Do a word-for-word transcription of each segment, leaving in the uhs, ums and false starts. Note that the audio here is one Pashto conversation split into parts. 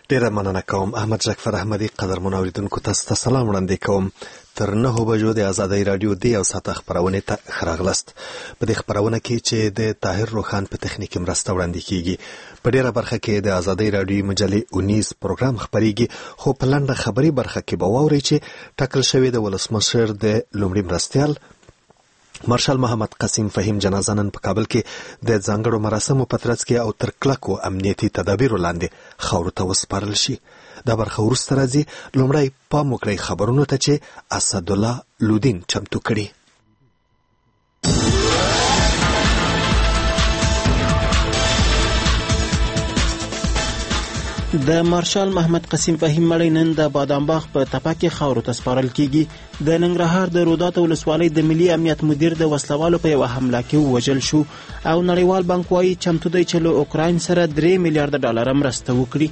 ډیره مننه کوم احمد جعفر احمدي. قدرمن اوریدونکو تاسو ته سلام وړاندې کوم. تر نهو بجو د آزادۍ رادیو دی او ساعت خبرونه ته خراغلست. په دې خبرونه کې چې د طاهر روخان په تخنیکی مرسته وړاندې کیږي. په ډیره برخه کې د آزادۍ رادیو مجلې انیس پروګرام خبريږي، خو په لنډه خبري برخه کې به واوري چې ټاکل شوی د ولسمشر د لومړي مرستيال مارشال محمد قاسم فهیم جنازه نن په کابل کې د ځانګړو مراسمو په ترڅ کې او تر کلکو امنیتي تدابیرو لاندې خاورو ته وسپارل شي. دا برخه وروسته راځي. لومړی پام وکړئ خبرونو ته چې اسدالله لودین چمتو کړي. د مارشال محمد قاسم فهیم مړی نن د بادامباغ په تپه کې خاورو ته سپارل کیږي. د ننګرهار د رودات ولسوالۍ د ملي امنیت مدیر د وسلوالو په یوه حمله کې ووژل شو او نړیوال بانک وايي چمتو دی چې له اوکراین سره درې میلیارډ ډالر مرسته وکړي.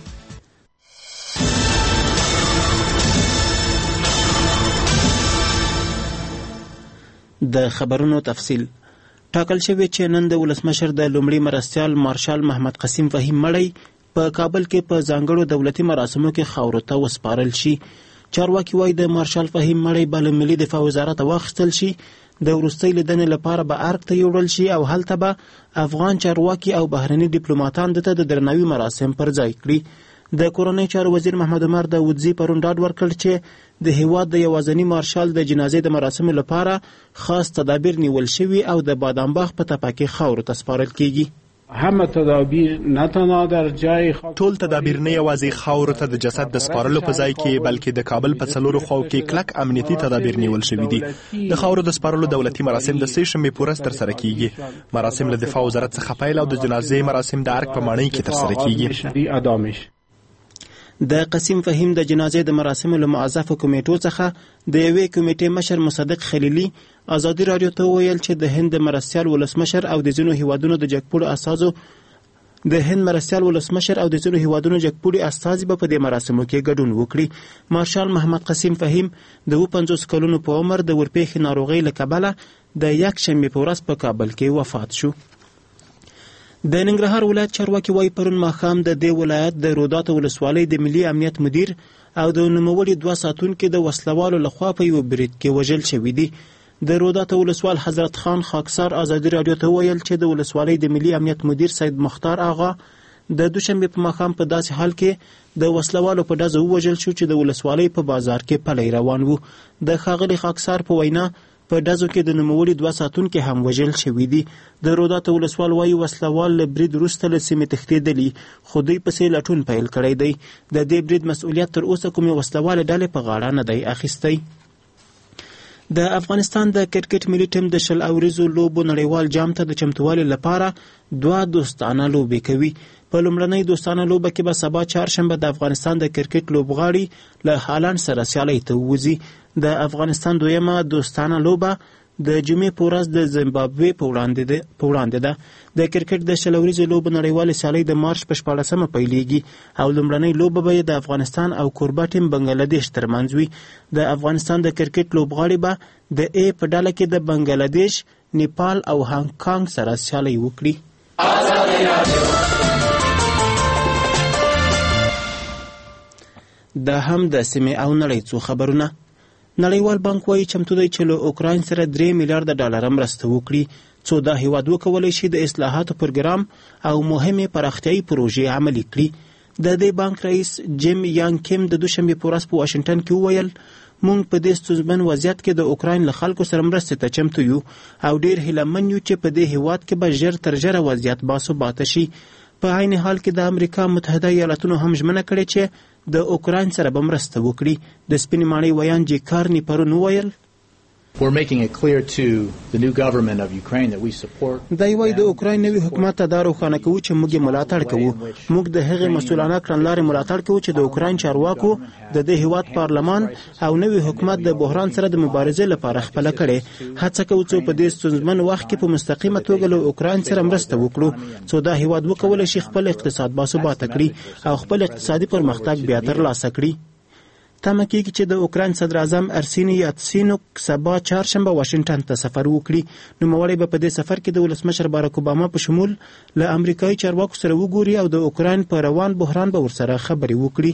د خبرونو تفصیل. ټاکل شوی چې نن د ولسمشر د لومړي مرستيال مارشال محمد قاسم فهیم مړی په کابل کې په ځانګړو دولتي مراسمو کې خاورو ته وسپارل شي. چارواکي وايي د مارشال فهیم مړی به له ملي دفاع وزارت واخیستل شي، د وروستۍ لیدنې لپاره به ارګ ته یوړل شي او هلته به افغان چارواکي او بهرني ډیپلوماټان دته د درناوي مراسم پر ځای کړي. د کورنۍ چارو وزیر محمد عمر د وځي پرون ډاډ ورکړ چې د هیواد د یوازنی مارشال د جنازې د مراسمو لپاره خاص تدابیر نیول شوي او د بادامباغ په تپه کې خاورو ته سپارل کیږي. همه تدابیر نه تنها در جای ټول تدابیر نه یوازې خاورو ته د جسد د سپارلو په ځای کې بلکې د کابل په څلورو خواو کې کلک امنیتي تدابیر نیول شوي دي. د خاورو د سپارلو دولتي مراسم د سې شنبې په ورځ ترسره کیږي. مراسم له دفاع وزارت څخه پیل او د جنازې مراسم د ارګ په ماڼۍ کې ترسره کیږي. د قاسم فهیم د جنازې د مراسمو له معزفو کمیټو څخه د یوې کمیټې مشر مصدق خلیلي ازادي رادیو ته ویل چې د هند مرستيال ولسمشر او د ځینو هیوادونو د جګپوړو اساسو د هند مرستيال ولسمشر او د ځینو هیوادونو جګپوړي استازي به په دې مراسمو کې ګډون وکړي. مارشال محمد قاسم فهیم د پنځوس کلونو په عمر د ورپېښې ناروغۍ له کبله د یک شنبې په ورځ په کابل کې وفات شو. د ننګرهار ولایت چارواکي وايي پرون ماښام د دې ولایت د رودات ولسوالۍ د ملي امنیت مدیر او د نوموړي دوه ساتونکو د وسلوالو لخوا په یو برید کې وژل شوي دي. د رودات ولسوال حضرت خان خاکسار ازادي رادیو ته ویل چې د ولسوالۍ د ملي امنیت مدیر سید مختار آغا د دوشنبه په ماښام په داسې حال کې د وسلوالو په ډزه ووژل شو چې د ولسوالۍ په بازار کې پلی روان وو. د ښاغلي خاکسار په وینا په ډزو کې د نوموړي دوه ساتونکي هم وژل شوي دي. د رودات ولسوال وايي وسلوال له برید وروسته له سیمې تښتېدلي، خو دوی پسې لټون پیل کړی دی. د دې برید مسؤلیت تر اوسه کومې وسلوالې ډلې په غاړه نه دی اخیستی. د افغانستان د کرکټ ملي ټیم د شل اوریزو لوبو نړیوال جام ته د چمتووالي لپاره دوه دوستانه لوبې کوي. په لومړنۍ دوستانه لوبه کې به سبا چهارشنبه د افغانستان د کرکټ لوبغاړي له هالند سره سیالۍ ته ووځي. د افغانستان دویمه دوستانه لوبه د جمعې په ورځ د زیمبابوې په وړاندې ده. د کرکټ د شل اوریزو لوبو نړیوالې سیالۍ د مارچ په شپاړسمه پیلیږي او لومړنۍ لوبه به د افغانستان او کوربه ټیم بنګلادیش ترمنځ وي. د افغانستان د کرکټ لوبغاړي به د ای په ډله کې د بنګلادیش، نیپال او هانګ کانګ سره سیالۍ وکړي. دا هم د سیمې او نړۍ څو خبرونه. نړیوال بانک وايي چمتو دی چې له اوکراین سره درې میلیارډ ډالر مرسته وکړي څو دا هیواد وکولی شي د اصلاحاتو پروګرام او مهمې پراختیایي پروژې عملي کړي. د دې بانک رئیس جیم یانګ کیم د دوشنبې په ورځ په واشنګټن کې وویل موږ په دې ستونزمن وضعیت کې د اوکراین له خلکو سره مرستې ته چمتو یو او ډیر هیلهمن یو چې په دې هیواد کې به ژر تر ژره وضعیت باثباته شي. په عین حال کې د امریکا متحده ایالاتونو هم ژمنه کړې چې د اوکراین سره به مرسته وکړي. د سپینې ماڼۍ ویان جی کارني پرون وویل We're making it clear to the new government of Ukraine that we support. دا وایي د اوکراین نوي حکومت ته دا روښانه کوو چې موږ یې ملاتړ کوو. موږ د هغې مسؤلانه کړنلارې ملاتړ کوو چې د اوکراین چارواکو د دې هیواد پارلمان او نوي حکومت د بحران سره د مبارزې لپاره خپله کړې. هڅه کوو څو په دې ستونزمن وخت کې په مستقیمه توګه له اوکراین سره مرسته وکړو څو دا هیواد وکولی شي خپل اقتصاد باثباته کړي او خپل اقتصادي پرمختګ بیا ترلاسه کړي. تمه کېږي چې د اوکراین صدر اعظم ارسینی یاتسینوک سبا چهارشنبه واشنګټن ته سفر وکړي. نوموړی به په دې سفر کې د ولسمشر باراک اوباما په شمول له امریکایي چارواکو سره وګوري او د اوکراین په روان بحران به ورسره خبرې وکړي.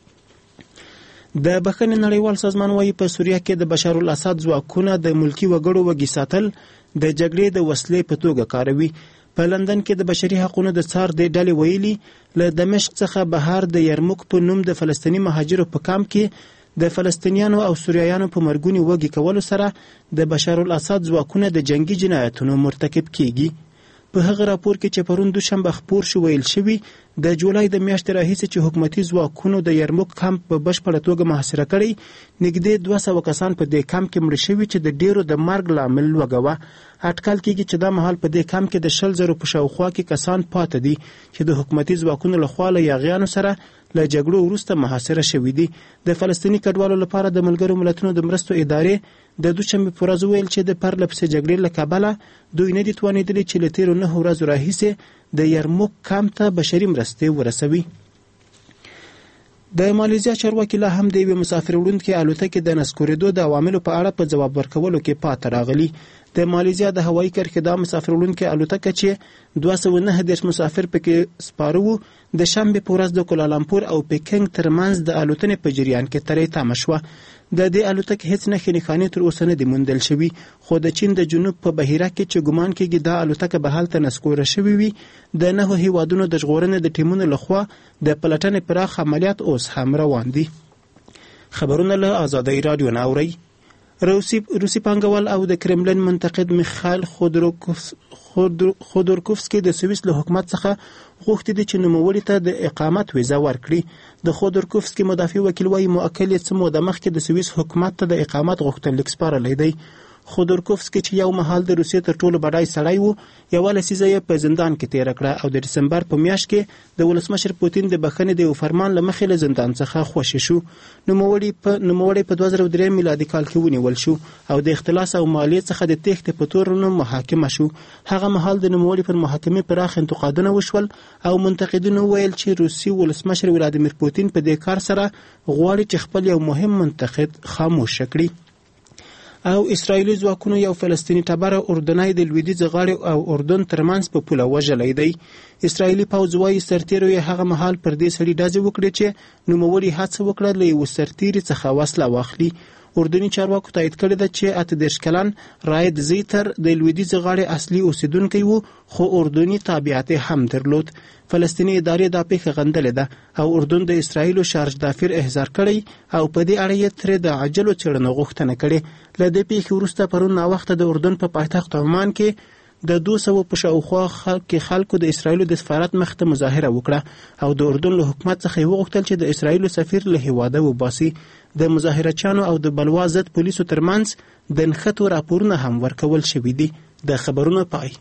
د بخښنې نړیوال سازمان وايي په سوریه کې د بشار الاسد ځواکونه د ملکی وګړو وګړي ساتل د جګړې د وسلې په توګه کاروي. په لندن کې د بشري حقوقو د څار د ډلې ویلي له دمشق څخه بهر د یرموک په نوم د فلسطیني مهاجرو په کامپ کې د فلسطینیانو او سوریایانو په مرګونی وګړي کولو سره د بشار الاسد ځواکونه د جنگي جنایتونو مرتکب کیږي. په هغه راپور کې چې پرون دوشنبه خپور شو ویل شوی د جولای د میاشتې راهیسې چې حکومتي ځواکونو د یرموک کمپ په بشپړه توګه محاصره کړی، نږدې دوه سوه کسان په دې کمپ کې مړه شوي چې د ډیرو د مرګ لامل وګوه. اټکل کېږي چې دا مهال په دې کمپ کې د شل زرو په شاوخوا کې کسان پاتې دي چې د حکومتي ځواکونو لخوا له یاغیانو سره له جګړو وروسته محاصره شوي دي. د فلسطیني کډوالو لپاره د ملګرو ملتونو د مرستو ادارې د دوشنبې په ورځ ویل چې د پرله پسې جګړې له کبله دوی نه دي توانېدلي چې له تېرو نهو ورځو راهیسې د یرموک کمپ ته بشري مرستې ورسوي. د مالیزیا چارواکي لا هم د یوې مسافر وړونکې الوتکې د نسکورېدو د عواملو په اړه په ځواب ورکولو کې پاتې راغلي. د مالیزیا د هوایي کرښې دا مسافر وړونکې الوتکه چې دوه سوه نهه دېرش مسافر پکې سپاره وو د شنبې په ورځ د کولالامپور او پیکنګ ترمنځ د الوتنې په جریان کې ترې تمه شوه. د دې الوتکې هیڅ نښې نښانې تر اوسه نه دي موندل شوي، خو د چین د جنوب په بحیره کې چې ګمان کېږي دا الوتکه به هلته نسکوره شوې وي، د نهو هیوادونو د ژغورنې د ټیمونو لخوا د پلټنې پراخ عملیات اوس هم روان دي. خبرونه له آزادۍ راډیو نه اورئ. روسي روسي پانګوال او د کرملین منتقد میخایل خودورکوفسکي د سویس له حکومت څخه غوښتي دي چې نوموړي ته د اقامت ویزه ورکړي. د خودورکوفسکي مدافع وکیل وايي موکل یې څه موده مخکې د سویس حکومت ته د اقامت غوښتنلیک سپارلی دی. خودورکوفسکي چې یو مهال د روسیې تر ټولو بډای سړی و، یوه لسیزه یې په زندان کې تېره کړه او د ډسمبر په میاشت کې د ولسمشر پوتین د بخښنې د یو فرمان له مخې له زندان څخه خوشې شو. نوموړی په نوموړی په دوه زره درې میلادي کال کې ونیول شو او د اختلاس او مالیې څخه د تېښتې په تور محاکمه شو. هغه مهال د نوموړي پر محاکمې پراخ انتقادونه وشول او منتقدینو ویل چې روسي ولسمشر ولادیمیر پوتین په دې کار سره غواړي چې خپل یو مهم منتقد خاموش کړي. او اسرائیلي ځواکونو یو فلسطیني ټبره اردنۍ د لویدیځ غاړې او اردن ترمنځ په پوله وژلی دی. اسرائیلي پوځ وایي سرتیرو یې هغه مهال پر دې سړي ډزې وکړې چې نوموړي هڅه وکړه له یوه سرتیري څخه وسله واخلي. اردني چارواکو تایید کړی ده چې اته دېرش کلن راید زیتر د لویدیځ غاړې اصلي اوسیدونکی و، خو اردني تابعیت هم درلود. فلسطیني ادارې دا پیښه غندلې ده او اردن د اسرائیلو شارج دافیر احضار کړی او په دې اړه یې ترې د عاجلو څېړنو غوښتنه کړې. له دې پیښې وروسته پرون ناوخته د اردن په پایتخت عمان کې د دوه سوه په شاوخوا کې خلکو د اسرائیلو د سفارت مخ ته مظاهره وکړه او د اردن له حکومت څخه یې وغوښتل چې د اسرائیلو سفیر له هیواده وباسي. د مظاهرچیانو او د بلوا ضد پولیسو ترمنځ د نښتو راپورونه هم ورکول شوي دي. د خبرونو پای.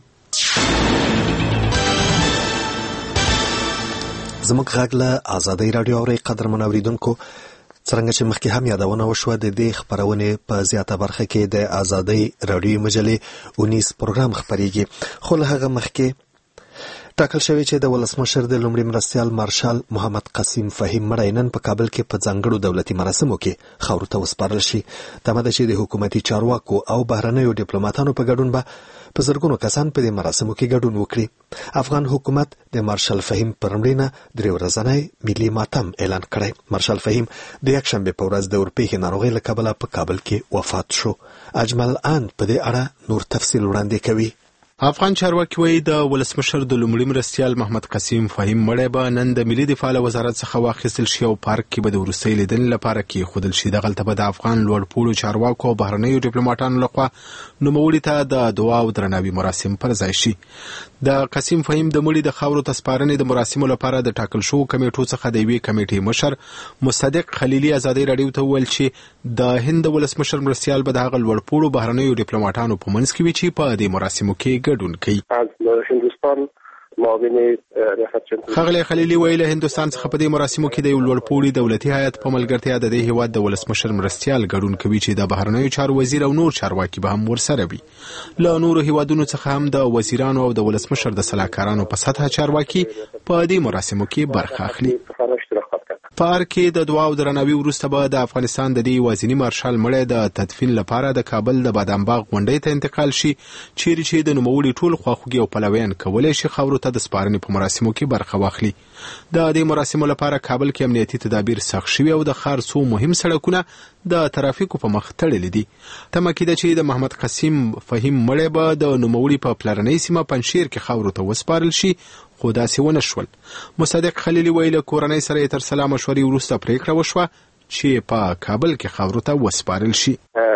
زموږ غږ له آزادۍ راډیو اورئ. قدرمن اوریدونکو، څرنګه چې مخکې هم یادونه وشوه، د دې خپرونې په زیاته برخه کې د آزادۍ راډیو مجلې اونیس پروګرام خپریږي، خو له هغه مخکې ټاکل شوی چې د ولسمشر د لومړي مرستیال مارشال محمد قاسم فهیم مړی نن په کابل کې په ځانګړو دولتي مراسمو کې خاورو ته وسپارل شي. تمه ده چې د حکومتي چارواکو او بهرنیو ډیپلوماتانو په ګډون به په زرګونو کسان په دې مراسمو کې ګډون وکړي. افغان حکومت د مارشال فهیم پر مړینه درې ورځنی ملي ماتم اعلان کړی. مارشال فهیم د یکشنبې په ورځ د اورپېښې ناروغۍ له کبله په کابل کې وفات شو. اجمل آن په دې اړه نور تفصیل وړاندې کوي. افغان چارواکي وایي د ولسمشر د لومړي مرستیال محمد قاسم فهیم مړی به نن د ملي دفاع له وزارت څخه واخیستل شي او پارک کې به د وروستۍ لیدنې لپاره کېښودل شي. دغلته به د افغان لوړپوړو چارواکو او بهرنیو ډیپلوماټانو لخوا نوموړي ته د دعا او درناوي مراسم پر ځای شي. د قاسم فهیم د مړي د خاورو ته سپارنې د مراسمو لپاره د ټاکل شوو کمیټو څخه د یوې کمیټې مشر مصدق خلیلي آزادۍ راډیو ته وویل چې د هند ولسمشر مرستیال به د هغه لوړپوړو بهرنیو ډیپلوماټانو په منځ کې وي چې په دې مراسمو کې ګډون کوي. ښاغلی خلیلي ویل هندوستان څخه په دې مراسمو کې د یو لوړپوړي دولتي هیات په ملګرتیا د دې هیواد د ولسمشر مرستیال ګډون کوي چې د بهرنیو چارو وزیر او نور چارواکي به هم ورسره وي. له نورو هیوادونو څخه هم د وزیرانو او د ولسمشر د سلاکارانو په سطحه چارواکي په دې مراسمو کې برخه اخلي. په ار کې د دعا او درناوي وروسته به د افغانستان د دې وزینی مارشال مړی د تدفین لپاره د کابل د بادام باغ غونډۍ ته انتقال شي، چیرې چې د نوموړي ټول خواخوږي او پلویان کولی شي خاورو ته د سپارنې په مراسمو کې برخه واخلي. د دې مراسمو لپاره کابل کې امنیتي تدابیر سخت شوي او د ښار څو مهم سړکونه د ترافیکو په مخ تړلي دي. تمه کېده چې د محمد قسیم فهیم مړی به د نوموړي په پلرنۍ سیمه پنجشیر کې خاورو ته وسپارل شي، خو داسې ونه شول. مصدق خلیلي وایي له کورنۍ سره یې تر سلا مشورې وروسته پریکړه وشوه چې په کابل کې خاورو ته وسپارل شي.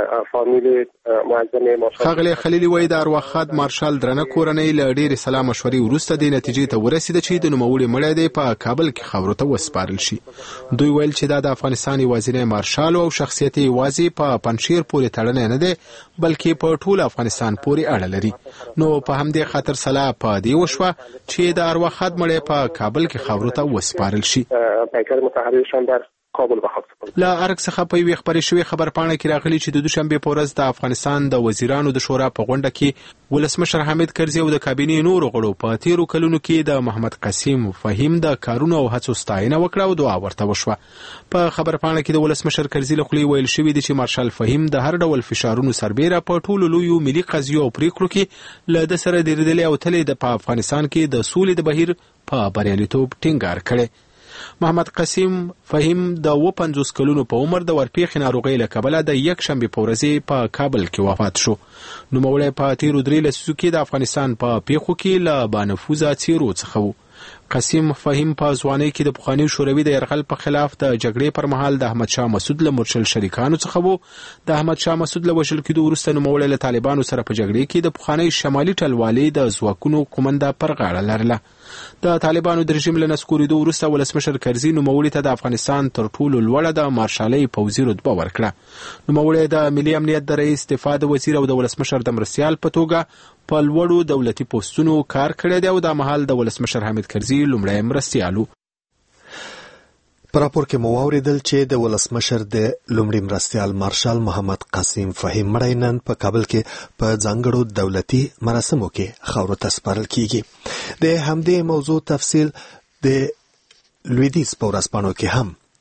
ښاغلی خلیلي وایي د ارواښاد مارشال درنه کورنۍ له ډېرې سلا مشورې وروسته دې نتیجې ته ورسېده چې د نوموړي مړی دی په کابل کې خاورو ته وسپارل شي. دوی ویل چې دا د افغانستان یوازینی مارشال او شخصیت یې یوازې په پنجشیر پورې تړلی نه دی بلکې په ټول افغانستان پورې اړه لري. نو په همدې خاطر سلا په دې وشوه چې د ارواښاد مړی په کابل کې خاورو ته وسپارل شي. له ارګ څخه په یوې خپرې شوې خبرپاڼه کې راغلي چې د دوشنبې په ورځ د افغانستان د وزیرانو د شورا په غونډه کې ولسمشر حامد کرزي او د کابینې نورو غړو په تیرو کلونو کې د محمد قسیم فهیم د کارونو او هڅو ستاینه وکړه او دعا ورته وشوه. په خبرپاڼه کې د ولسمشر کرزي له خولې ویل شوي دي چې مارشال فهیم د هر ډول فشارونو سربیره په ټولو لویو ملي قضیو او پریکړو کې له ده سره درېدلې او تل یې په افغانستان کې د سولې د بهیر په بریالیتوب ټینګار کړی. محمد قسیم فهیم د اوه پنځوس کلونو په عمر د ورپېښې ناروغۍ له کبله د یک شنبې په ورځې په کابل کې وفات شو. نوموړی په تیرو درې لسیزو کې د افغانستان په پیښو کې له بانفوذه څېرو څخه و. قسیم فهیم په ځوانۍ کې د پخواني شوروي د یرغل په خلاف د جګړې پر مهال د احمد شاه مسعود له مرشل شریکانو څخه و. د احمد شاه مسعود له وژل کېدو وروسته نوموړی له طالبانو سره په جګړې کې د پخواني شمالي ټلوالۍ د ځواکونو قومنده پر غاړه لرله. د طالبانو د رژیم له نسکورېدو وروسته ولسمشر کرزي نوموړي ته د افغانستان تر ټولو لوړه د مارشالۍ پوځي رتبه ورکړه. نوموړی د ملي امنیت د رئیس دفاع د وزیر او د ولسمشر د مرستیال په توګه په لوړو دولتي پوستونو کار کړی دی او دا مهال د ولسمشر حامد کرزي لومړی مرستیال و. په راپور کې مو واورېدل چې د ولسمشر د لومړي مرستیال مارشال محمد قسیم فهیم مړی نن په کابل کې په ځانګړو دولتي مراسمو کې خاورو ته سپارل کیږي. د همدې موضوع تفصیل د لویدیځ په ورځپاڼو کې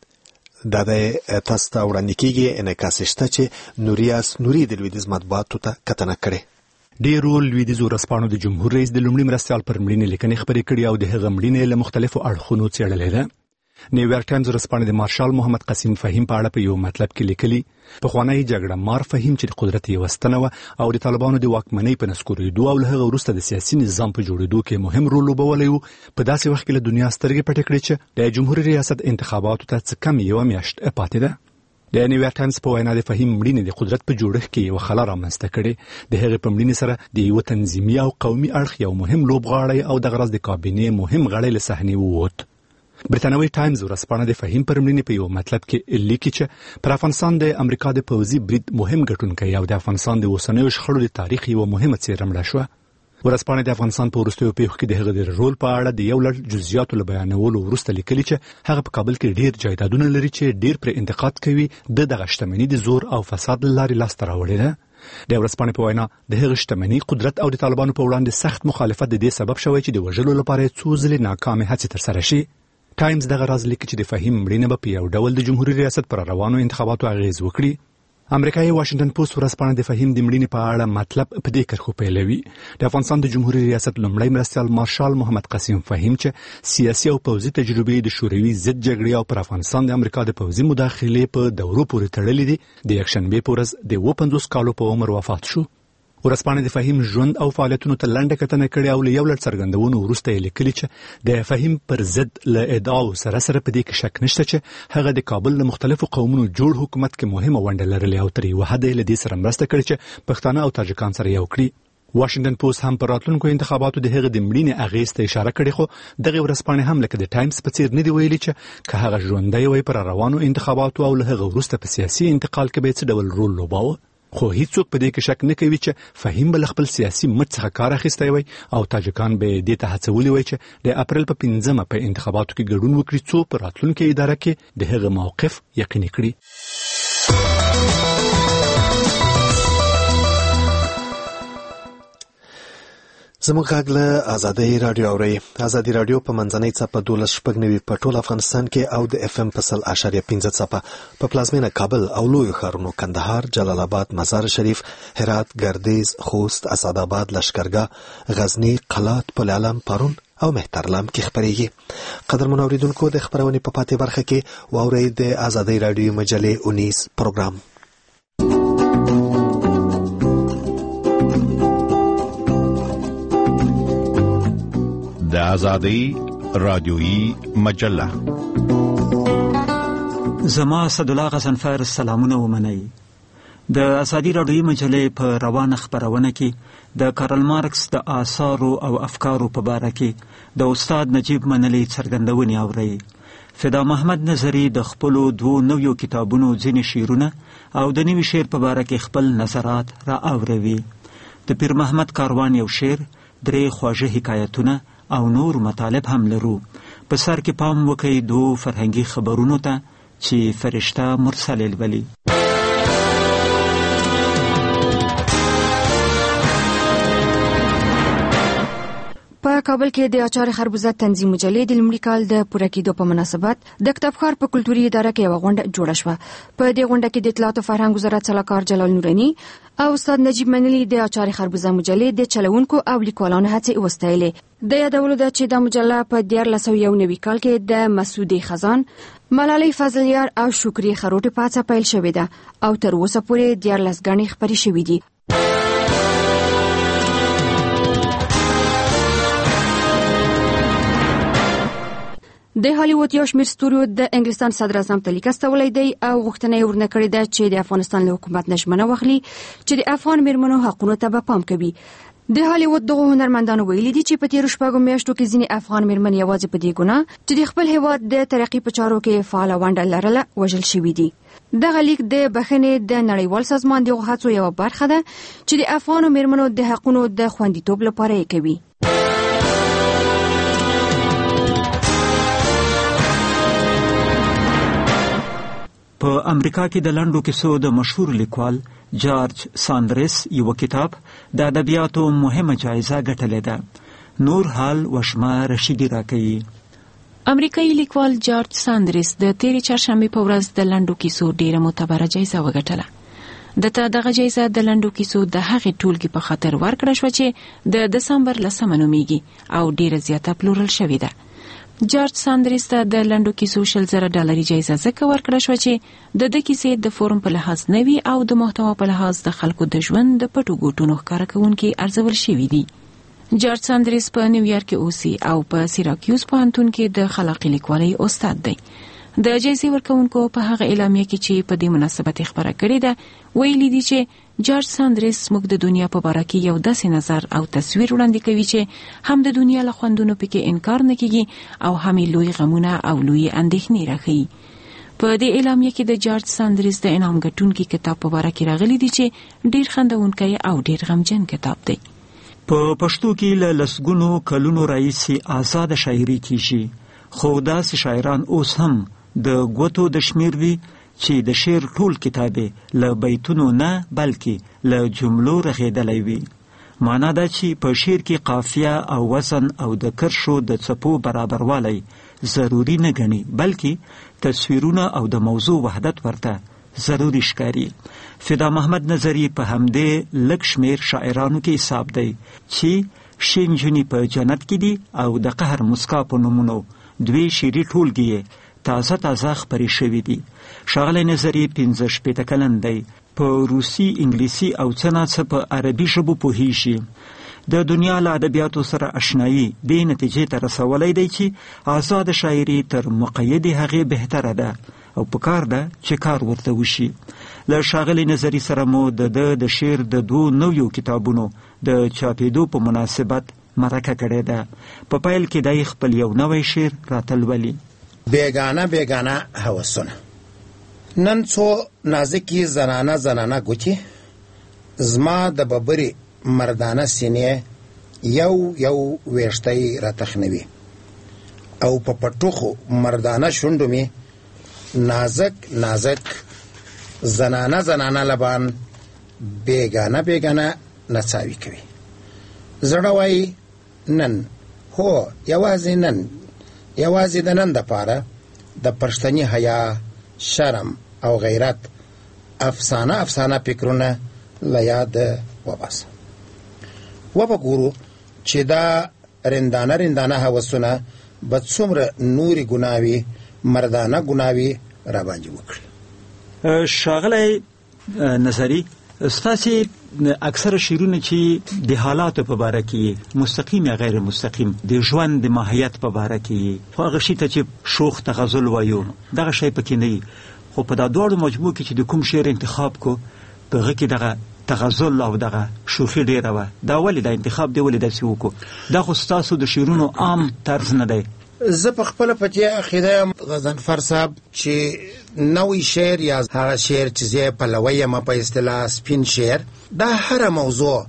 هم دا د تاسو ته وړاندې کیږي. انعکاس شته چې نوریاس نوري د لویدیځ مطبوعاتو ته کتنه کړې. ډیرو لویدیځو ورځپاڼو د جمهور رئیس د لومړي مرستیال پر مړینې لیکنې خپرې کړي او د هغه مړینې له مختلفو اړخونو څېړلې ده. نیویارک ټایمز ورځپاڼه د مارشال محمد قسیم فهیم په اړه په یو مطلب کې لیکلي پخوانی جګړه مار فهیم چې د قدرت یې وستنه و او د طالبانو د واکمنۍ په نسکورېدو او له هغه وروسته د سیاسي نظام په جوړېدو کې مهم رول لوبولی و. په داسې وخت کې له دنیا سترګې پټې کړې چې د جمهوري ریاست انتخاباتو ته څه کم یوه میاشت پاتې ده. د نیویارک ټایمز په وینا د فهیم مړینې د قدرت په جوړښت کې یو خلا رامنځته کړې. د هغې په مړینې سره د یو تنظیمي او قومي اړخ یو مهم لوبغاړی او د غرض د کابینې مهم غړی له صحنې ووت. برتانوي ټایمز ورځپاڼه د فهیم پر مړینې په یو مطلب کې لیکي چې پر افغانستان د امریکا د پوځي برید مهم ګټونکی او د افغانستان د اوسنیو شخړو د تاریخ یوه مهمه څېره مړه شوه. ورځپاڼه د افغانستان په وروستیو پیښو کې د هغه د رول په اړه د یو لړ جزئیاتو له بیانولو وروسته لیکلي چې هغه په کابل کې ډېر جایدادونه لري چې ډېر پرې انتقاد کوي د دغه شتمني د زور او فساد له لارې لاسته راوړې ده. د ورځپاڼې په وینا د هغه شتمني قدرت او د طالبانو په وړاندې سخت مخالفت د دې سبب شوی چې د وژلو لپاره څو ځلې ناکامې هڅې ترسره شي. ټایمز دغه راز لیکي چې د فهیم مړینه به په یو ډول د جمهوري ریاست پر روانو انتخاباتو اغیز وکړي. امریکایي واشنگټن پوسټ ورځپاڼه د فهیم د مړینې په اړه مطلب په دې کرښو پیلوي. د افغانستان د جمهوري ریاست لومړی مرستیال مارشال محمد قسیم فهیم چې سیاسي او پوځي تجربې د شوروي ضد جګړې او پر افغانستان د امریکا د پوځي مداخلې په دورو پورې تړلې دي، د یکشنبې په ورځ د اوه پنځوس کالو په عمر وفات شو. ورځپاڼه د فهیم ژوند او فعالیتونو ته لنډه کتنه کړې او له یو لړ څرګندونو وروسته یې لیکلي چې د فهیم پر ضد له ادعاو سره سره په دې کې شک نشته چې هغه د کابل له مختلفو قومونو جوړ حکومت کې مهمه ونډه لرلې او تر یوه حده یې له دې سره مرسته کړې چې پښتانه او تاجکان سره یو کړي. واشنگټن پوسټ هم پر راتلونکو انتخاباتو د هغه د مړینې اغېز ته اشاره کړې، خو دغه ورځپاڼې هم لکه د ټایمز په څیر نه دی ویلي چې که هغه ژوندی وای پر روانو انتخاباتو او له هغه وروسته په سیاسي انتقال کې به څه ډول رول لوباوه. خو هیڅوک په دې کې شک نه کوي چې فهیم به خپل سیاسي مټ څخه کار اخیستی وای او تاجکان به دې ته هڅولي وای چې د اپریل په پنځمه په انتخاباتو کې ګډون وکړي څو په راتلونکي اداره کې د هغه موقف یقیني کړي. زموږ غږ له ازادۍ رادیو اورئ. ازادي رادیو په منځنۍ څپه دولس شپږ نوي په ټول افغانستان کې او د اف ام په سل اشاریه پنځه څپه په پلازمینه کابل او لویو ښارونو کندهار، جلال آباد، مزار شریف، هرات، ګردیز، خوست، اسعدآباد، لشکرګاه، غزنی، قلات، پل علم، پرون او مهترلام کې خبرېږي. قدرمن اوریدونکو، د خبرونې په پاتې برخه کې واورئ د ازادۍ رادیو مجلې اونیس پروګرام. د ازادۍ رادیویی مجله. زما اسدالله غضنفر سلامونه ومنئ. د ازادۍ رادیویی مجلې په روانه خبرونه کې د کارل مارکس د آثارو او افکارو په باره کې د استاد نجیب منلي څرګندونې اورئ. فدا محمد نظري د خپلو دوو نویو کتابونو ځینې شعرونه او د نوي شعر په باره کې خپل نظرات را اوروي. د پیر محمد کاروان یو شعر، درې خواږه حکایتونه او نور مطالب هم لرو. په سر کې پام وکئ دو فرهنګي خبرونو ته چې فرشته مرسل الولي. په کابل کې د اچار خربوزه تنظیم مجلې د لومړي کال د پوره کېدو په مناسبت د کتابخوان په کلتوري اداره کې یوه غونډه جوړه شوه. په دې غونډه کې د اطلاعات او فرهنګ وزارت سلاکار جلال نوراني او استاد نجیب منلي د اچار خربوزه مجلې د چلونکو او لیکوالانو هڅې وستایلې. د یادولو ده چې دا مجله په دیارلس سوه یو نوي کال کې د مسعودې خزان، ملالۍ فضلیار او شکري خروټي په هڅه پیل شوې ده او تر اوسه پورې دیارلس ګڼې خپرې شوې دي. د هالیوود یو شمېر ستورو د انګلستان صدر اعظم ته لیک استولی دی او غوښتنه یې ورنه کړې ده چې د افغانستان له حکومت نه ژمنه واخلي چې د افغان میرمنو حقونو ته به پام کوي. د هالیوود دغو هنرمندانو ویلي دي چې په تیرو شپږو میاشتو کې ځینې افغان میرمنې یوازې په دې ګناه چې د خپل هیواد د ترقۍ په چارو کې فعاله ونډه لرله وژل شوي دي. دغه لیک د بخښنې د نړیوال سازمان دغو هڅو یوه برخه ده چې د افغانو میرمنو د حقونو د خوندیتوب لپاره یې کوي. په امریکا کې د لنډو کیسو د مشهور لیکوال جارج ساندرس یو کتاب د ادبیاتو مهمه جایزه ګټلې ده. نور حال وشمه رشیدي راکوي. امریکایي لیکوال جارج ساندرس د تیرې چهارشنبې په ورځ د لنډو کیسو ډیره معتبره جایزه وګټله. دته دغه جایزه د لنډو کیسو د هغې ټولګې په خاطر ورکړه شوه چې د دسمبر لسمه نومیږي او ډیره زیاته پلورل شوې ده. جارج ساندرس ته د لنډو کیسو شل زره ډالري جایزه ځکه ورکړه شوه چې د ده کیسې د فورم په لحاظ نوي او د محتوا په لحاظ د خلکو د ژوند د پټو ګوټونو ښکاره کوونکي ارزول شوي دي. جارج ساندرس په نیویارک کې اوسي او په سیراکیوز پوهنتون کې د خلاقي لیکوالۍ استاد دی. د جایزې ورکوونکو په هغه اعلامیه کې چې په دې مناسبت یې خبره کړې ده ویلي دي چې جارج ساندرس موږ د دنیا په باره کې یو داسې نظر او تصویر وړاندې کوي چې هم د دنیا له خوندونو پکې انکار نه کیږي او هم لوی غمونه او لوی اندېښنې راښيي. په دې اعلامیه کې د جارج ساندرس د انعام ګټونکي کتاب په باره کې راغلي دي چې ډیر خندونکی او ډیر غمجن کتاب دی. په پښتو کې له لسګونو کلونو راهیسې آزاده شاعري کیږي، خو داسې شاعران اوس هم د ګوتو د شمیر دي چې د شعر ټول کتابې له بیتونو نه بلکې له جملو رغېدلی وي. معنا دا چې په شعر کې قافیه او وزن او د کرښو د څپو برابروالی ضروري نه ګڼي بلکې تصویرونه او د موضوع وحدت ورته ضروري ښکاري. فدا محمد نظري په همدې لږ شمېر شاعرانو کې حساب دی چې شین جونې په جنت کې دي او د قهر مسکا په نومونو دوی شعري ټولګې تازه تازه خپرې شوي دي. ښاغلی نظري پنځه شپېته کلن دی، په روسي، انګلیسي او څه ناڅه په عربي ژبو پوهیږي. د دنیا له ادبیاتو سره اشنایي دې نتیجې ته رسولی دی چې آزاده شاعري تر مقیدې هغې بهتره ده او په کار ده چې کار ورته وشي. له ښاغلي نظري سره مو د ده د شعر د دوو نویو کتابونو د چاپېدو په مناسبت مرکه کړې ده. په پیل کې دی خپل یو نوی شعر راته لولي. بیگانه بیگانه هوسونه، نن څو نازکی زنانه زنانه ګوتې زما د ببرې مردانه سینې یو یو ویښتی راتخنوي او په پټوخو مردانه شونډو مې نازک نازک زنانه زنانه لبان بیگانه بیگانه نڅاوي کوي. زړه وایي نن هو یوازې نن یوازې د نن دپاره د پښتني حیا، شرم او غیرت افسانه افسانه فکرونه له یاده وباسه. وبګورو چې دا رندانه رندانه هوسونه به څومره نورې ګناوې مردانه ګناوې را باندې وکړي. ښاغلی نظري، ستاسې اکثره شعرونه چې د حالاتو په باره کې مستقیم یا غیر مستقیم د ژوند د ماهیت په باره کې هغه شي ته چې شوخ تغزل وایو دغه شی پکې نه وي، خو په دا دواړو مجموع کې چې د کوم شعر انتخاب کو په هغه کې دغه تغزل او دغه شوخي ډیره وه. دا ولې دا انتخاب دی ولې داسې وکړو؟ دا خو ستاسو د شعرونو عام طرز نه دی. زه په خپله په دې عقیده یم غضنفر صاحب چې نوی شعر یا هغه شعر چې زه یې پلوی یم په اصطلاح سپین شعر، دا هره موضوع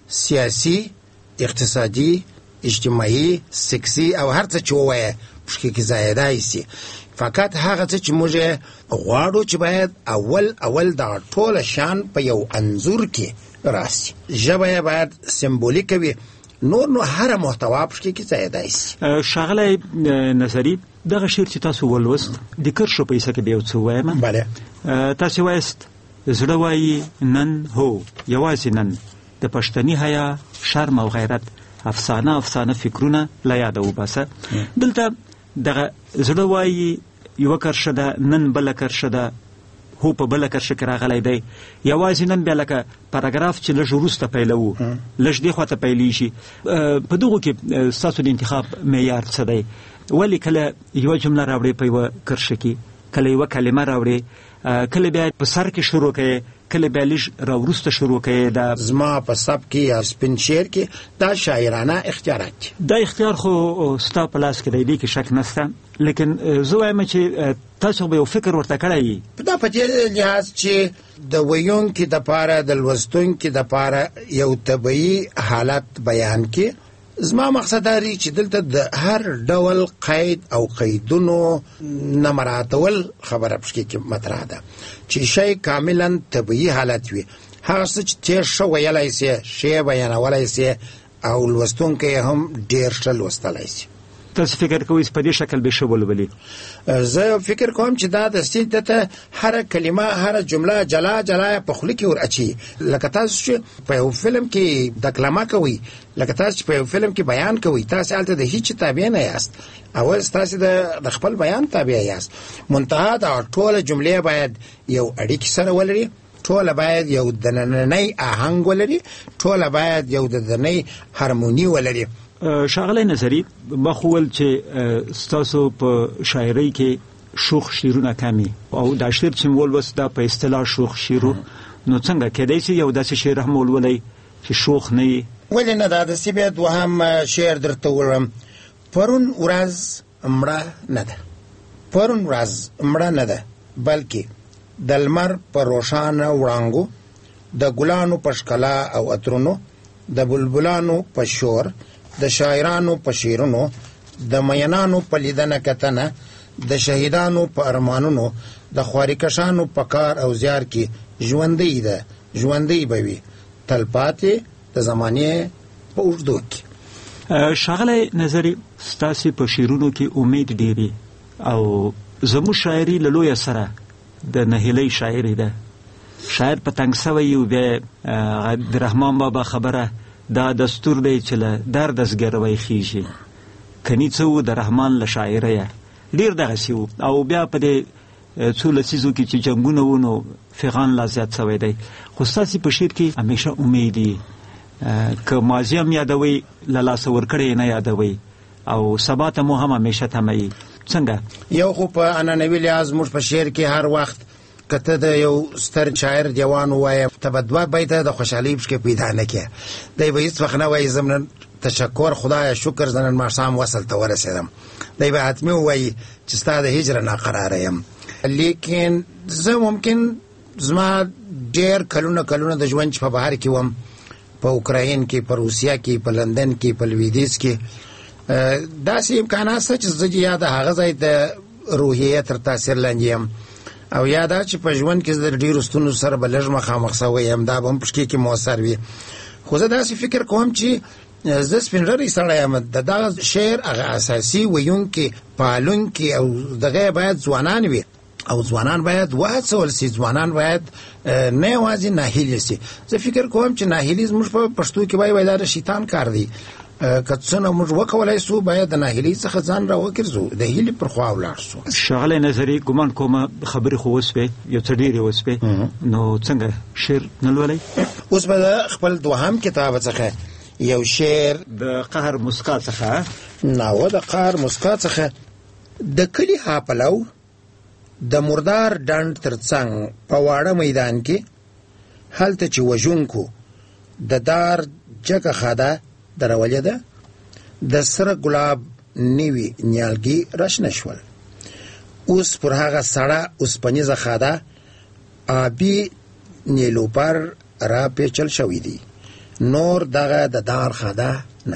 سیاسي، اقتصادي، اجتماعي، سکسي او هر څه چې ووایه پشکې کې زایدای سي، فقط هغه څه چې موږ غواړو چې باید اول اول دا ټوله شان په یو انځور کې راسي، ژبه یې باید سمبولیکه وي، نور نو هر محتوا پشکې کې زایدای سي. ښاغلی نظري، دغه شعر چې تاسو ولوست د کرښو په حصه کې به یو څه ووایم. بله. تاسو وایست زړه وایي نن هو یوازې نن د پښتني حیا، شرم او غیرت افسانه افسانه فکرونه له یاده وباسه. دلته دغه زړه وایي یوه کرښه ده، نن بله کرښه ده، هو په بله کرښه کې راغلی دی، یوازې نن بیا لکه پاراګراف چې لږ وروسته پیلوو لږ دې خواته پیلیږي. په دغو کې ستاسو د انتخاب معیار څه دی؟ ولې کله یوه جمله راوړې په یوه کرښه کې، کله یوه کلمه راوړې، کله بیا په سر کې شروع کوي، کله بیا لږ راوروسته شروع کوي؟ دا زما په سب کې یا سپین شعر کې دا شاعرانه اختیارات دي. دا اختیار خو ستا په لاس کې دی، دې کې شک نشته، لیکن زه وایم چې تاسو به یو فکر ورته کړی دا په دې لحاظ چې د ویونکي دپاره د لوستونکي دپاره یو طبیعي حالت بیان کې. زما مقصد دا دی چې دلته د هر ډول قید او قیدونو نه مراعاتول خبره پشکې کې مطرح ده، چې شی کاملا طبیعي حالت وي، هغه څه چې تېر ښه ویلی سي، ښه بیانولی سي او لوستونکی هم ډېر ښه لوستلی سي. تاسو فکر کوئ په دې شکل به ښه ولولي؟ زه فکر کوم چې دا د سي دته هر کلمه هر جمله جلا جلا په خوله کې ور اچي، لکه تاسو چې په یو فلم کې دکلمه کوئ، لکه تاسو چې په یو فلم کې بیان کوئ، تاسو هلته د هیڅ تابع نه یاست، اول تاسو د خپل بیان تابع یاست، منتها دا ټوله جملې باید یو اړیکې سره ولري، ټوله باید یو دنننی آهنګ ولري، ټوله باید یو دنننی هارموني ولري. ښاغلی نظري، ما خو ویل چې ستاسو په شاعرۍ کې شوخ شعرونه کمي او دا شعر چې ولوست دا په اصطلاح شوخ شعر، نو څنګه کېدای شي یو داسې شعر هم ولولئ چې شوخ نه وي؟ ولې نه، دا داسې بیا دوهم شعر درته ووایم. پرون ورځ مړه نه ده، پرون ورځ مړه نه ده، بلکې د لمر په روښانه وړانګو، د ګلانو په ښکلا او عطرونو، د بلبلانو په شور، د شاعرانو په شعرونو، د مینانو په لیدنه کتنه، د شهیدانو په ارمانونو، د خوارکشانو په کار او زیار کې ژوندۍ ده، ژوندۍ به وي تلپاتې د زمانې په اوږدو کې. ښاغلی نظري، ستاسې په شعرونو کې امید ډېرې او زموږ شاعري له لویه سره د نهیلۍ شاعري ده. شاعر په تنګ سوی و بیا د رحمان بابا خبره دا دستور دی چې له درده زګروی خیږي، کني څه و د رحمان له شاعریه ډېر دغسې و. او بیا په دې څو لسیزو کې چې جنګونه و نو فغان لا زیات سوی دی، خو ستاسې په شعر کې همیشه امید وي، که ماضي هم یادوئ له لاسه ورکړې نه یادوئ او سبا ته مو هم همیشه تمه. څنګه؟ یو خو په عنعنوي لحاظ موږ په شعر کې هر وخت که ته د یو ستر شاعر دیوان ووایې ته به دوه بیته د خوشحالۍ پشکې پیدا نه کړې، دی به هېڅ وخت نه وایي زه نن تشکر خدایه شکر زه نن ماښام وصل ته ورسېدم، دی به حتمي ووایي چې ستا د هجره ناقراره یم. لیکن زه ممکن زما ډېر کلونه کلونه د ژوند چې په بهر کې وم، په اوکراین کې، په روسیه کې، په لندن کې، په لویدیځ کې، داسې امکانات شته چې زه یا د هغه ځای د روحیې تر تاثیر لاندې یم او یا دا چې په ژوند کې زه د ډېرو ستونزو سره به لږ مخامخ سوی یم، دا به هم پشکې کې مؤثر وي. خو زه داسې فکر کوم چې زه سپینږیری سړی یم. د دغه شعر هغه اساسي ویونکي پالونکي او دغه باید ځوانان وي او ځوانان باید وهڅول سي، ځوانان باید نه یوازې ناهیلي سي. زه فکر کوم چې ناهیلي زموږ په پښتو کې وایي دا د شیطان کار دی. که څه نه موږ وکولای سو باید د ناهیلي څخه ځان را وګرځو، د هیلې پر خوا ولاړ سو. ښاغلی نظري ګمان کومه خبرې خو وسوې یو څه ډېرې وسوې، نو څنګه شعر نه لولئ؟ اوس به د خپل دوهم کتاب څخه یو شعر د قهر مسکا څخه ناوه د قهر مسکا څخه د کلي هاپلو د مردار ډنډ ترڅنګ په واړه میدان کې هلته چې وژونکو د دار جګه خاده درولې ده د سره ګلاب نیوي نیالګي راشنه شول. اوس پر هغه سړه اوسپنیزه خاده آبي نیلوپر را پیچل شوی دی، نور دغه د دار خاده نه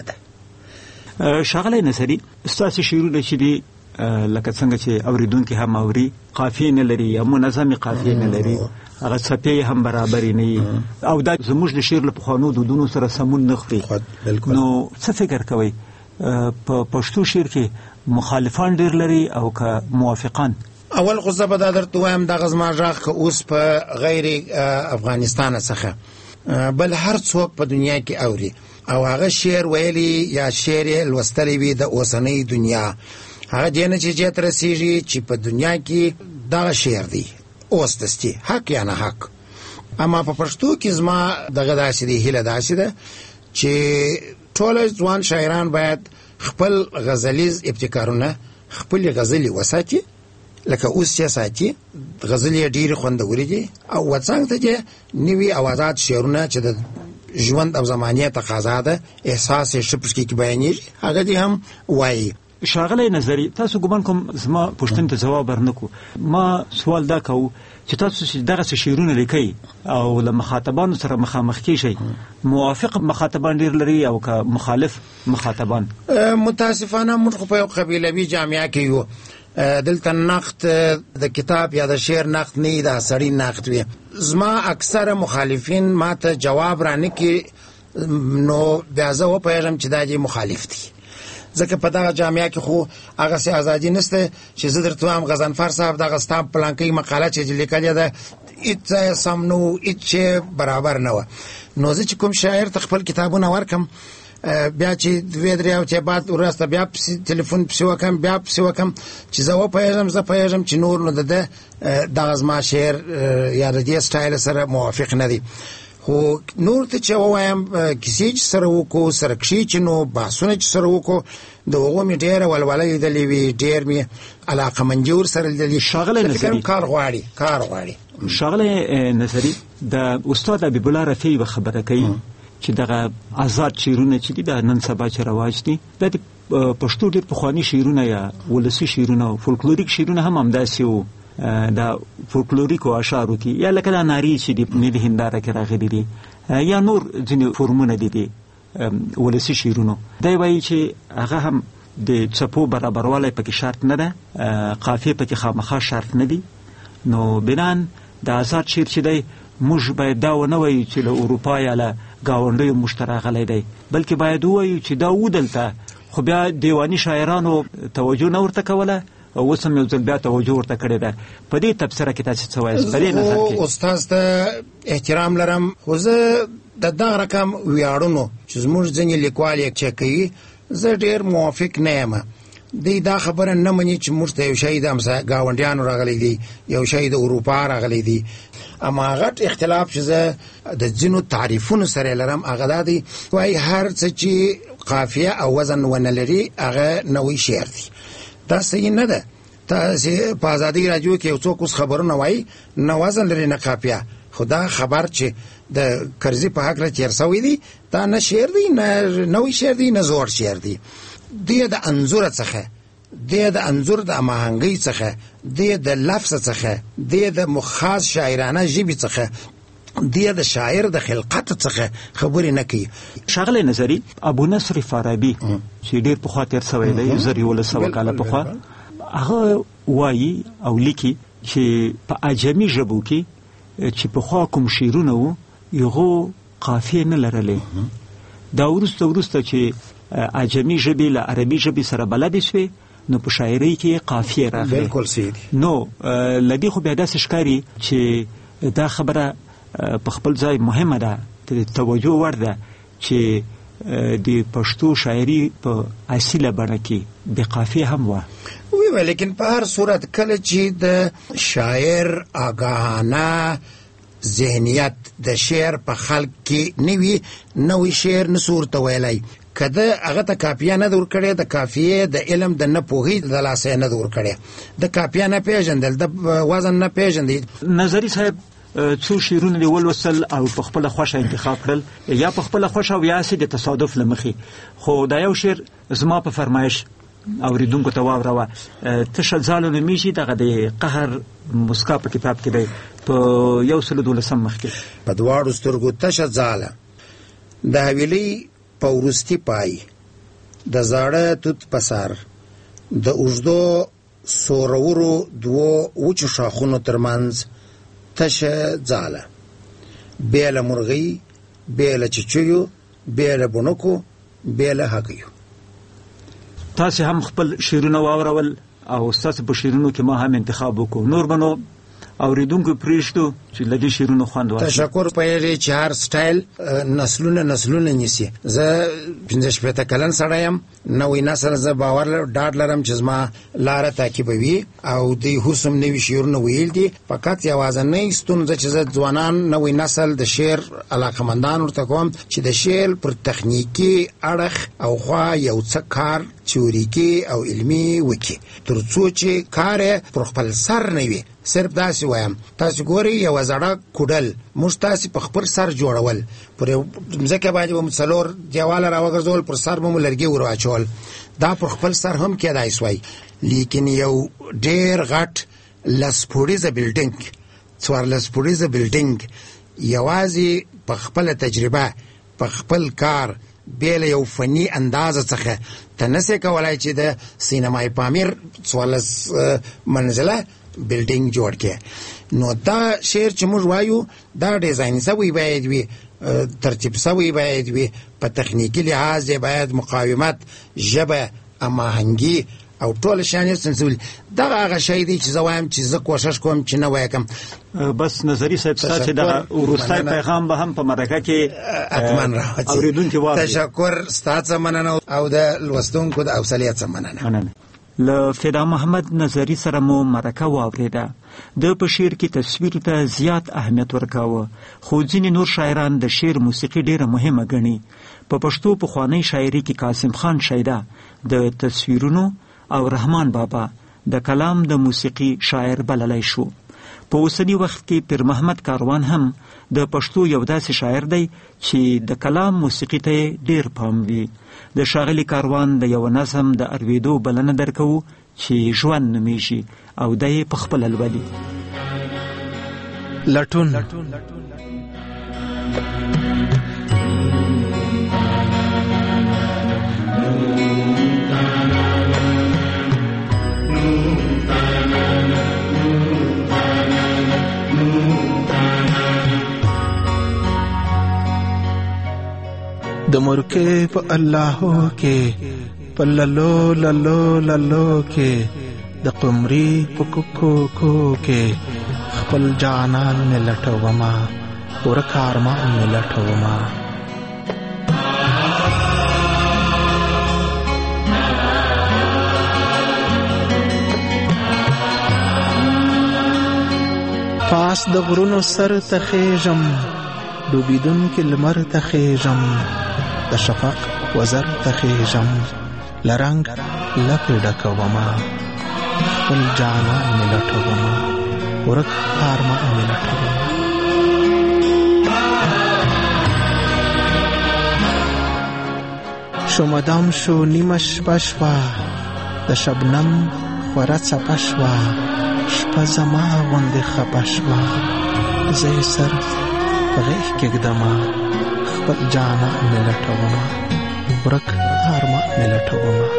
ده. ښاغلی نصري ستاسو شعرونه چې دي لکه څنګه چې اوریدونکي هم اوري قافیې نه لري یا منظمې قافیې نه لري، هغه څپې هم برابرې نه وي او دا زموږ د شعر له پخوانو دودونو سره سمون نه خوري. نو څه فکر کوئ په پښتو شعر کې مخالفان ډېر لري او که موافقان؟ اول خو زه به دا درته وایم دغه زما غږ که اوس په غیر افغانستان څخه بل هر څوک په دنیا کې اوري او هغه شعر ویلی یا شعر یې لوستلی وي د اوسنۍ دنیا، هغه دې نه چې جې ته رسېږي چې په دنیا کې دغه شعر دی اوس دستي حق یا نه حق. اما په پښتو کې زما دغه داسې دی، هیله داسې ده چې ټول ځوان شاعران باید خپل غزلیز ابتکارونه خپل غزلي وساتي، لکه اوس یې ساتي غزلې ډېرې خوندورې دي او وڅنګ ته چې نوي او آزاد شعرونه چې د ژوند او زمانې تقاضا ده احساس یې ښه پکې بیانېږي هغه دې هم وایي. ښاغلی نظري تاسو ګمان کوم زما پوښتنې ته ځواب ورنکو، ما سوال دا کوو چې تاسو چې دغسې شعرونه لیکئ او له مخاطبانو سره مخامخ کیږئ، موافق مخاطبان ډېر لري او که مخالف مخاطبان؟ متاسفانه موږ خو په یو قبیلوي جامعه کې یو، دلته نقد د کتاب یا د شعر نقد نه د سړي نقد وي. زما اکثره مخالفین ما ته جواب رانکي، نو بیا زه وپوهېږم چې دا دې مخالف دي، ځکه په دغه جامعه کې خو هغسې ازادي نشته چې زه درته وایم غضنفر صاحب دغه ستا پلانکۍ مقاله چې لیکلې ده هېڅ سم نه و، هېڅ برابر نه وه. نو زه چې کوم شاعر ته خپل کتابونه ورکم بیا چې دوې درې هفتې بعد وروسته بیا تلیفون پسې وکړم بیا پسې وکړم چې زه وپوهېږم زه پوهېږم چې نور نو د ده دغه زما شعر یا د دې سټایل سره موافق نه دی. خو نور ته چې ووایم کیسې چې سره وکړو سره کښې چې نو بحثونه چې سره وکړو د هغو مې ډېره ولوله لیدلې وي، ډېر مې علاقمندي ورسره لیدلې. ښاغلی نظري کار غواړي کار غواړي ښاغلی نظري د استاد حبیب الله رفیع یوه خبره کوي چې دغه آزاد شعرونه چې دي د نن سبا چې رواج دي دا د پښتو ډېر پخواني شعرونه یا ولسي شعرونه او فولکلوریک شعرونه هم همداسې وو، دا فولکلوریکو اشعارو کې یا لکه دا نارې چې دي نیلي هنداره کې راغلي دي یا نور ځینې فورمونه دي دي ولسي شعرونو. دی وایي چې هغه هم د څپو برابروالی پکې شرط نه ده، قافیې پکې خامخا شرط نه دي. نو بنان د آزاد شعر چې دی موږ باید دا ونه وایو چې له اروپا یا له ګاونډیو موږ ته راغلی دی، بلکې باید ووایو چې دا و دلته، خو بیا دیواني شاعرانو توجه نه ورته کوله، اوس هم یو ځل بیا توجه ورته کړې ده. په دې تبصره کې تاسو څه وایاست په دې نظر کې؟ استاد ته احترام لرم، خو زه د دغه رقم ویاړونو چې زموږ ځینې لیکوال یې چې کوي زه ډېر موافق نه یم. دی دا خبره نه مني چې موږ ته یو شی د ګاونډیانو راغلی دی، یو شی د اروپا راغلی دی. اما غټ اختلاف چې زه د ځینو تعریفونو سره لرم هغه دا دی وایي هر څه چې قافیه او وزن ونه لري هغه نوی شعر دی. دا صحیح نه ده. تاسې په ازادي راډیو کې یو څوک اوس خبرونه وایي نه وزن لري نه قافیه، خو دا خبر چې د کرزي په هکله تېر سوی دی دا نه شعر دی نه نوی شعر دی نه زوړ شعر دی. دی د انځوره څخه، دی د انځور د هماهنګۍ څخه، دی د لفظ څخه، دی د خاص شاعرانه ژبې څخه، دی د شاعر د خلقت څخه خبرې نه کوي. ښاغلی نظري ابو نصر فارابي چې ډېر پخوا تېر سوی دی زر یولس سوه کاله پخوا، هغه وایي او لیکي چې په عجمي ژبو کې چې پخوا کوم شعرونه وو هغو قافیې نه لرلې، دا وروسته وروسته چې عجمي ژبې له عربي ژبې سره بلدې شوې نو په شاعرۍ کې قافیه راغله. بالکل صحیح دي. نو لدی خو بیا داسې ښکاري چې دا خبره په خپل ځای مهمه ده، د توجه وړ ده چې د پښتو شاعري په اصیله بڼه کې بې قافیه هم وه. وی لیکن په هر صورت کله چې د شاعر آگاهانه ذهنیت د شعر په خلق کې نوی نوی شعر نسور ته ویلی کده هغه ته کافیه نه دور کړي، د کافیه د علم د نه پوهی د لاسه نه دور کړي، د کافیه نه پیژندل، د وزن نه پیژندل. نظری صاحب څو شعرونه دی ولوسل او په خپل خوښه انتخاب کړل، یا په خپل خوښه او یا سي د تصادف لمخي، خو دا یو شعر زما په فرمایش اوریدونکو ته واوروه. تشه ځالو نومیږي، دغه د قهر مسکا په کتاب کې دی په یو سل دولسم مخ کې په دواړو سترګو تشه ځاله د حویلۍ په وروستي پای د زاړه توت په سر د اوږدو سورورو دوو وچو شاخونو ترمنځ تشه ځاله، بې له مرغۍ، بې له چچیو، بې له بڼکو، بې له هګیو. تاسې هم خپل شعرونه واورول او ستاسو په شعرونو کې ما هم انتخاب وکړو. نور به نو اوریدونکو پرېږدو چې له دې شعرونو خوند واخلي. تشکر. پوهېږې چې هر سټایل نسلونه نسلونه نیسي. زه پنځه شپېته کلن سړی یم، نوی نسل زه باور ډاډ لرم چې زما لاره تعقیبوي او دوی اوس هم نوي شعرونه ویل دي. فقط یوازینۍ ستونزه چې زه ځوانان نوی نسل د شعر علاقمندان ورته کوم چې د شعر پر تخنیکي اړخ او خوا یو څه کار تیوریکي او علمي وکړي، تر څو چې کار یې پر خپل سر نه وي. صرف داسې وایم، تاسو ګورئ یوه زړه کوډل موږ تاسې په خپل سر جوړول، پر مځکه باندې به مو څلور دیواله راوګرځول، پر سر به مو لرګي ور واچول، دا پر خپل سر هم کېدای سوی. لیکن یو ډېر غټ لس پوړیزه بلډینګ، څوارلس پوړیزه بلډینګ یوازې په خپله تجربه، په خپل کار، بې له یو فني اندازه څخه ته نسې کولی چې د سینمای پامیر څوارلس منزله بلډینګ جوړ کړي. نو دا شعر چې موږ وایو دا ډیزاین سوی باید وي، ترتیب سوی باید وي، په تخنیکي لحاظ باید مقاومت، ژبه، هماهنګي او ټول شان یې سنسول. دغه هغه شی دی چې زه وایم چې زه کوشش کوم چې نه وایکم. بس نظری صاحب ستاسو دغه وروستی پیغام به هم په مرکه کې حتما راوځي. اوریدونکي واوري. تشکر، ستاسو مننه او د لوستونکو د حوصلې څخه مننه. له فدا محمد نظری سره مو مرکه واوریده. د په شعر کې تصویر ته زیات اهمیت ورکاوه، خو ځینې نور شاعران د شعر موسیقي ډیره مهمه ګڼي. په پښتو پخوانی شاعري کې قاسم خان شیدا د تصویرونو او رحمان بابا د کلام د موسیقي شاعر بللی شو. په اوسني وخت کې پیر محمد کاروان هم د پښتو یو داسې شاعر دی چې د کلام موسیقي ته ډیر پام وي. د ښاغلي کاروان د یو نظم د اورېدو بلنه درکوو چې ژوند نومیږي او دی په خپله لولي. لټون د مرکه په الله کې په للو للو للو کې د قمري په کوکو کو کې خپل جانان مې لټوما ورک ارمان مې لټوما. پاس د غرونو سر ته خېژم، ډوبېدونکي لمر ته خېژم، د شفق وزر ته خېژم، لرنګ لپې ډکوما خپل جانان مې لټوما ورک ارمان مې لټوما. شومدام شو نیمه شپه شوه، د شبنم خوره څپه شوه، شپه زما غوندې خپه شوه، زه یې سر په غېږ کېږدمه خپل جانان مې لټومه ورک ارمان مې لټومه.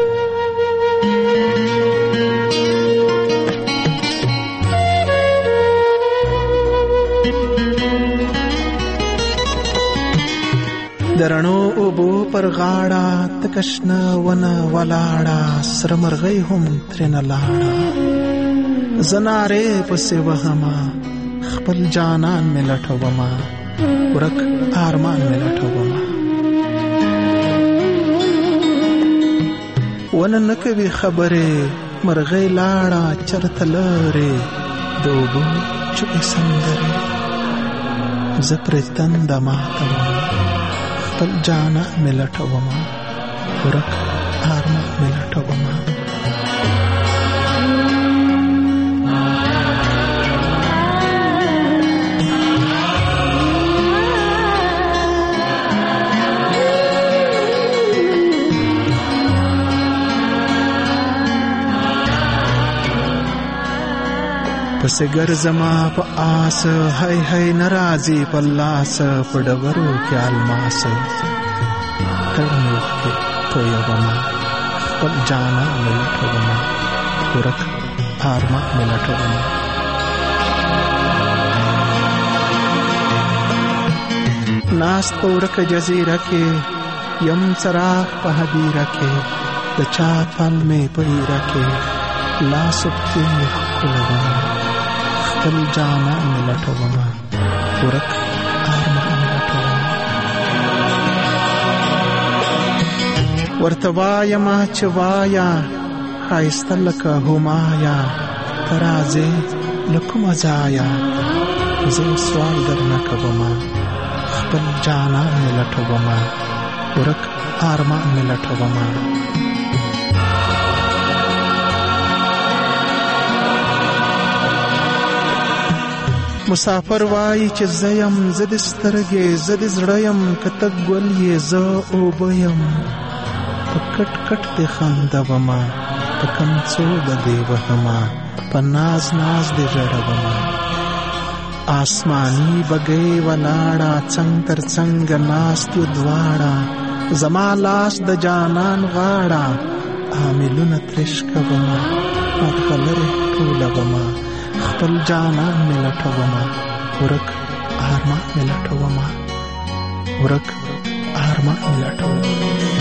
درنو اوبو پر غاړه تکشنه ونه ولاړه سره مرغۍ هم ترنه لاړه زنارې پسې وهمه خپل جانان مې لټومه ورک ارمان مې لټومه ونه نه کوي خبرې مرغۍ لاړه چرته لرې د اوبو چوپې سندرې زه پرې تنده ماته وم خپل جانان مې لټومه ورک ارمان مې لټومه پسې ګرځما په آس هی هی ناراضي په لاس په ډبرو کې الماس کړنو کې تویوما خپل جانان مې لټومه ورک ارمان مې لټومه ناست په ورکه جزیره کې یم څراغ په هدیره کې د چا پل مې په ایره کې لاس کې ښکلومه خپل جانان مې لټومه ورک ارمان مې لټومه ورته وایم چې وایا ښایسته لکه همایا ته راځې له کومه ځایه زه سوال درنه کومه خپل جانان مې لټومه ورک ارمان مې لټومه مسافر وای چې زیم زد سترګې زد زړیم کته ګل یې ز او بیم پکټ کټ ته خندوما پکم څو بده وهما پناز ناز دې جړوما آسمانی بګې ولاړه څنګ تر څنګ ناس یو دواړه زما لاس د جانان غاړه عاملونه ترشکوما مرغلره ټولوما خپل جانان مې لټومه ورک ارمان مې لټومه ورک ارمان مې لټومه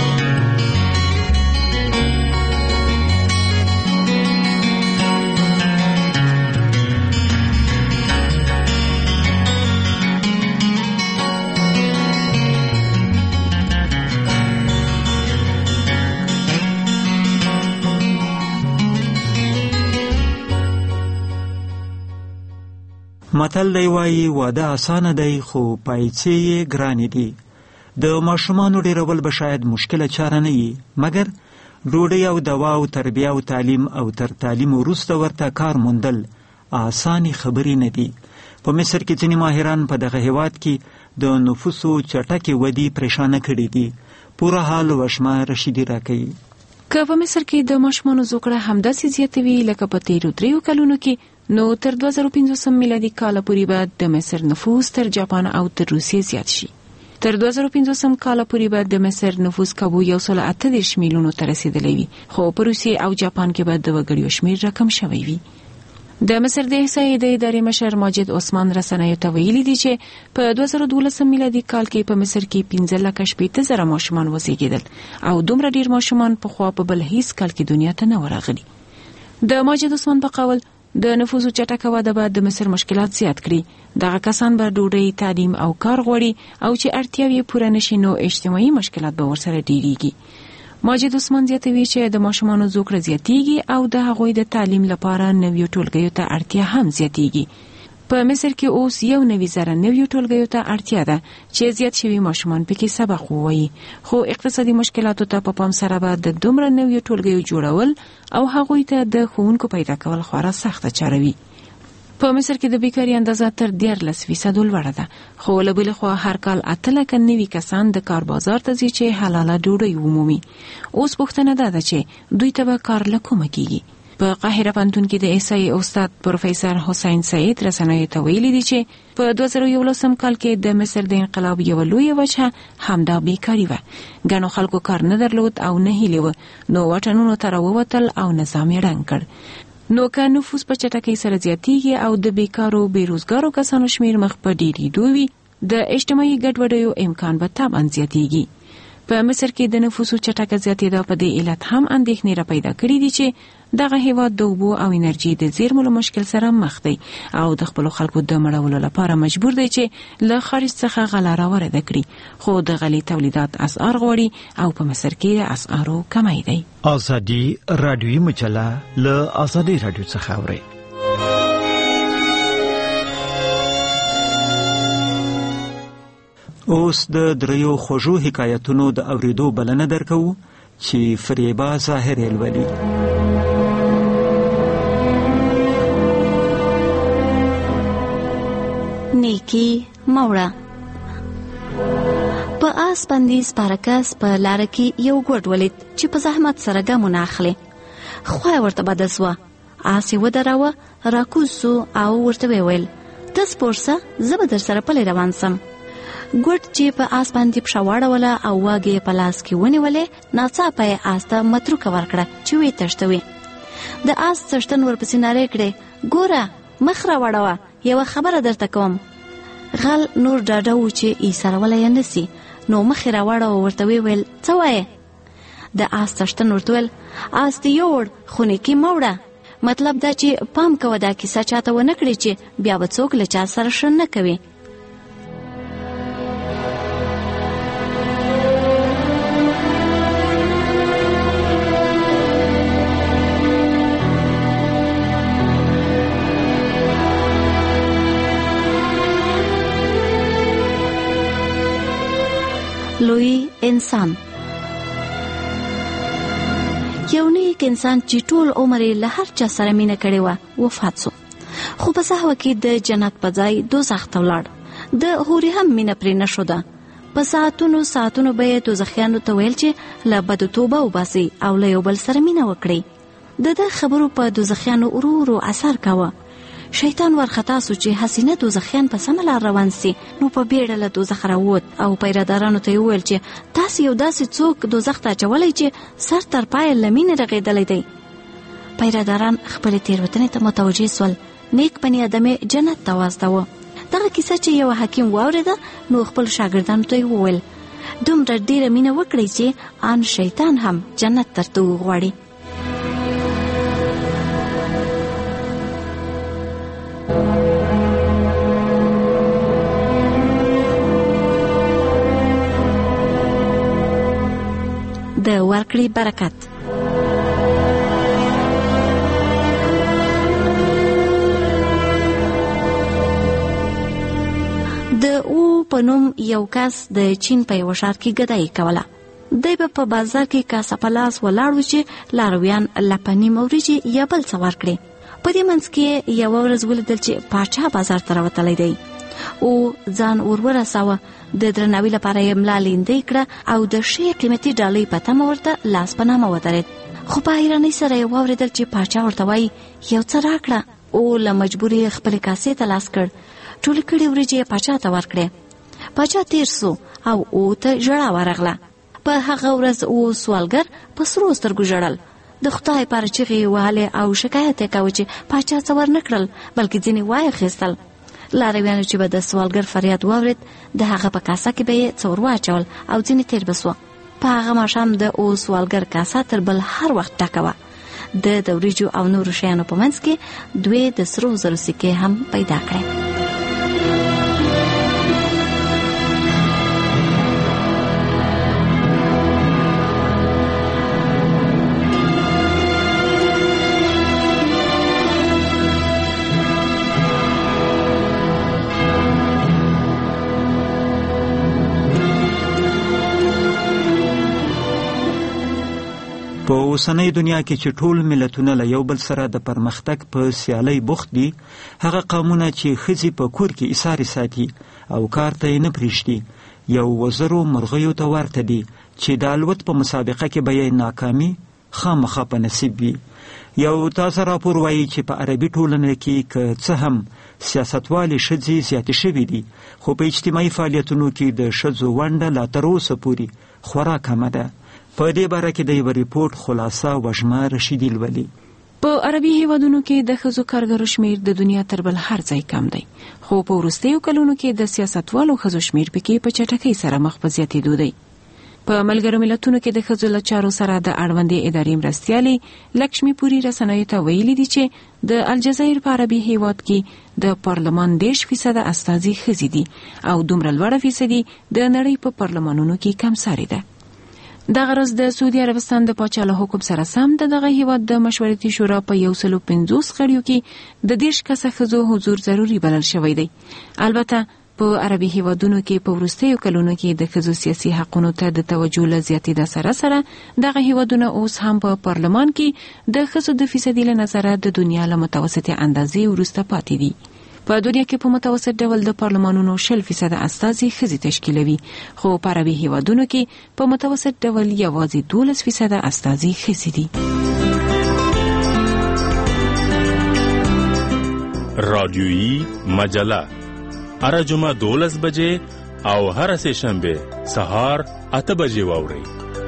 متل دی وایي واده اسانه دی خو پایڅې یې ګرانې دي د ماشومانو ډېرول به شاید مشکله چاره نه وي مګر ډوډۍ او دوا او تربیه او تعلیم او تر تعلیم وروسته ورته کار موندل اسانې خبرې نه دي په مصر کې ځینې ماهران په دغه هیواد کې د نفوسو چټکې ودې پریشانه کړي دي پوره حال وشمه رشیدي راکوي که په مصر کې د ماشومانو زوکړه همداسې زیاته وي لکه په تیرو دریو کلونو کې نو تر دوه زره پنځوسم میلادي کال پورې به د مصر نفوس تر جاپان او تر روسیې زیات شي. تر دوه زره پنځوسم کال پورې به د مصر نفوس کابو یو سل اته دېرش میلیونو ته رسیدلی وي خو په روسیې او جاپان کې به د وګړو شمیر رقم شوی وي. د مصر د احصایې د ادارې مشر ماجد عثمان رسنیو ته ویلي دي چې په دوه زره دولسم میلادي کال کې په مصر کې پنځه لکه شپېته زره ماشومان وزیږېدل او دومره ډیر ماشومان پخوا په بل هیڅ کال کې دنیا ته نه ورغلي. د ماجد عثمان په قول د نفوسو چټکه وده به د مصر مشکلات زیات کړي. دغه کسان به ډوډۍ، تعلیم او کار غواړي او چې اړتیاوې پوره نشي نو اجتماعي مشکلات به ورسره ډیریږي. ماجد عثمان زیاتوي چې د ماشومانو زوکړه زیاتیږي او د هغوی د تعلیم لپاره نویو ټولګیو ته اړتیا هم زیاتیږي. په مصر کې اوس یو نوي زره نویو ټولګیو ته اړتیا ده چې زیات شوي ماشومان پکې سبق ووایي، خو اقتصادي مشکلاتو ته په پام سره به د دومره نویو ټولګیو جوړول او هغوی ته د ښوونکو پیدا کول خورا سخته چاره وي. په مصر کې د بیکاري اندازه تر دیارلس فیصدو لوړه ده، خو له بلې خوا هر کال اته لکه نوي کسان د کار بازار ته ځي چې حلاله ډوډۍ ومومي. اوس پوښتنه دا ده چې دوی ته به کار له کومه کیږي. په قاهره پوهنتون کې د احصایې استاد پروفیسور حسین سعید رسنیو ته ویلي دي چې په دوه زره یولسم کال کې د مصر د انقلاب یوه لویه وجه همدا بیکاري وه. ګڼو خلکو کار نه درلود او نه هیلې وه، نو واټنونو ته راووتل او نظام یې ړنګ کړ. نو که نفوس په چټکۍ سره زیاتیږي او د بیکارو بیروزګارو کسانو شمیر مخ په ډیریدو وي، د اجتماعي ګډوډیو امکان به طبعا زیاتېږي. په مصر کې د نفوسو چټکه زیاتېدا په دې علت هم اندېښنې را پیدا کړې دي چې دغه هیواد د اوبو او انرژي د زیرمو له مشکل سره مخ دی او د خپلو خلکو د مړولو لپاره مجبور دی چې له خارج څخه غله راوارده کړي، خو د غلې تولیدات اسعار غواړي او په مصر کې د اسعارو کمی دی. ازادي رادیویي مجله له ازادي رادیو څخه اوري. اوس د دریو خوږو حکایتونو د اوریدو بلنه درکو چې فریبا ظاهر الولی. نیکی موړه. په آس باندې سپارکس په لاره کې یو ګوډ ولید چې په زحمت سره ګامونه اخلي. خوای ورته بده سوه. آس یې ودراوه، راکوز سو او ورته ویل ته سپورسه، زه به در سره پلی روان سم. ګوډ چې په آس باندې پښه واړوله او واګې په لاس کې ونیولې، ناڅاپه یې آس ته متروکه ورکړه چې ویې تښتوي. د آس څښتن ورپسې نارې کړې، ګوره مخ راوړوه، یوه خبره درته کوم. غل نور ډاډه و چې ایسارولی یې نسي، نو مخ یې راوړوه، ورته ویې ویل څه وایې؟ د آس څښتن ورته ویل آس دې یوړ خو نیکي مه وړه. مطلب دا چې پام کوه دا کیسه چاته ونه کړې چې بیا به څوک له چا سره ښه نه کوي. لوی انسان. یو نیک انسان چې ټول عمر یې له هر چا سره مینه کړې وه وفات سو، خو په سهوه کې د جنت په ځای دوزخ ته ولاړ. د هورې هم مینه پرې نه شوده. په ساعتونو ساعتونو به یې دوزخیانو ته ویل چې له بدو توبه وباسئ او له یو بل سره مینه وکړئ. د ده خبرو په دوزخیانو ورو ورو اثر کاوه. شیطان ورخطا سو چې حسینه دوزخیان په سمه لار روان سي، نو په بیړه له دوزخ راووت او پیرادارانو ته یې وویل چې تاسو یو داسې څوک دوزخ ته اچولی چې سر تر پایه له مینې رغېدلی دی. پیراداران خپلې تېروتنې ته متوجه سول. نیک بني ادم یې جنت ته واستاوه. دغه کیسه چې یو حکیم واورېده، نو خپل شاګردانو ته یې وویل دومره ډېره مینه وکړئ چې آن شیطان هم جنت درته وغواړي. د ورکړې برکت. د او په نوم یو کس د چین په یو ښار کې ګدایي کوله. دی به په بازار کې کاسه په لاس ولاړ و چې لارویان لپنې وریجې یا بل څه ورکړي. په دې منځ کې یوه ورځ ولیدل چې پاچا بازار ته راوتلی دی. او ځان ور ورساوه. د درناوي لپاره یې ملا لیندۍ کړه او د ښې قیمتي ډالۍ په تمه ورته لاس په نامه ودرېد. خو په حیرانۍ سره یې واورېدل چې پاچا ورته وایي یو څه راکړه. او له مجبور یې خپلې کاسې ته لاس کړ. ټولې کړې وریجې یې پاچا ته ورکړې. پاچا تیر سو او او ته ژړا ورغله. په هغه ورځ او سوالګر په سرو سترګو ژړل. د خدای پر چغې وهلې او شکایت یې کاوه چې پاچا څه ور نه کړل، بلکې ځینې واخیستل. لارویانو چې به د سوالګر فریاد واورېد، د هغه په کاسه کې به یې څه ور واچول او ځینې تیر به سوه. په هغه ماښام د او سوالګر کاسه تر بل هر وخت ډکه وه. د د وریجو او نورو شیانو په منځ کې دوی د سرو زرو سکې هم پیدا کړې. په اوسنۍ دنیا کې چې ټول ملتونه له یو بل سره د پرمختګ په سیالۍ بوخت دي، هغه قومونه چې ښځې په کور کې ایسارې ساتي او کار ته یې نه پرېږدي یو وزرو مرغیو ته ورته دي چې د الوت په مسابقه کې به یې ناکامي خامخا په نصیب وي. یو تازه راپور وایي چې په عربي ټولنه کې که څه هم سیاستوالې ښځې زیاتې شوي دي، خو په اجتماعي فعالیتونو کې د ښځو ونډه لا تر اوسه پورې خورا کمه ده. په دې باره کې د یو ریپورت خلاصه وژمه رشیدي لولي. په عربي هیوادونو کې د ښځو کارګرو شمیر د دنیا تر بل هر ځای کم دی، خو په وروستیو کلونو کې د سیاستوالو ښځو شمیر پکې په چټکۍ سره مخ په زیاتېدو دی. په ملګرو ملتونو کې د ښځو له چارو سره د اړوندې ادارې مرستیالې لکشمی پوري رسنیو ته ویلي دي چې د الجزایر په عربي هیواد کې د پارلمان دېرش فیصده استازي ښځې دي او دومره لوړه فیصدي د نړۍ په پارلمانونو کې کمساري ده. دغه ورځ د سعودي عربستان د پاچا له حکم سره سم د دغه هیواد د مشورتي شورا په یو سلو پنځوس غړیو کې د دېرش کسه ښځو حضور ضروري بلل شوی دی. البته په عربي هیوادونو کې په وروستیو کلونو کې د ښځو سیاسي حقونو ته د توجه له زیاتېدا سره سره دغه هیوادونه اوس هم په پارلمان کې د ښځو د فیصدي له نظره د دنیا له متوسطې اندازې وروسته پاتې دي. په دنیا کې په متوسط ډول د پارلمانونو شل فیصده استازي ښځې تشکیلوي، خو په عربي هیوادونو کې په متوسط ډول یوازې دولس فیصده استازي ښځې دي. رادیویی مجله هر جمعه دولس بجې او هر سه شنبه سهار اته بجې واورئ.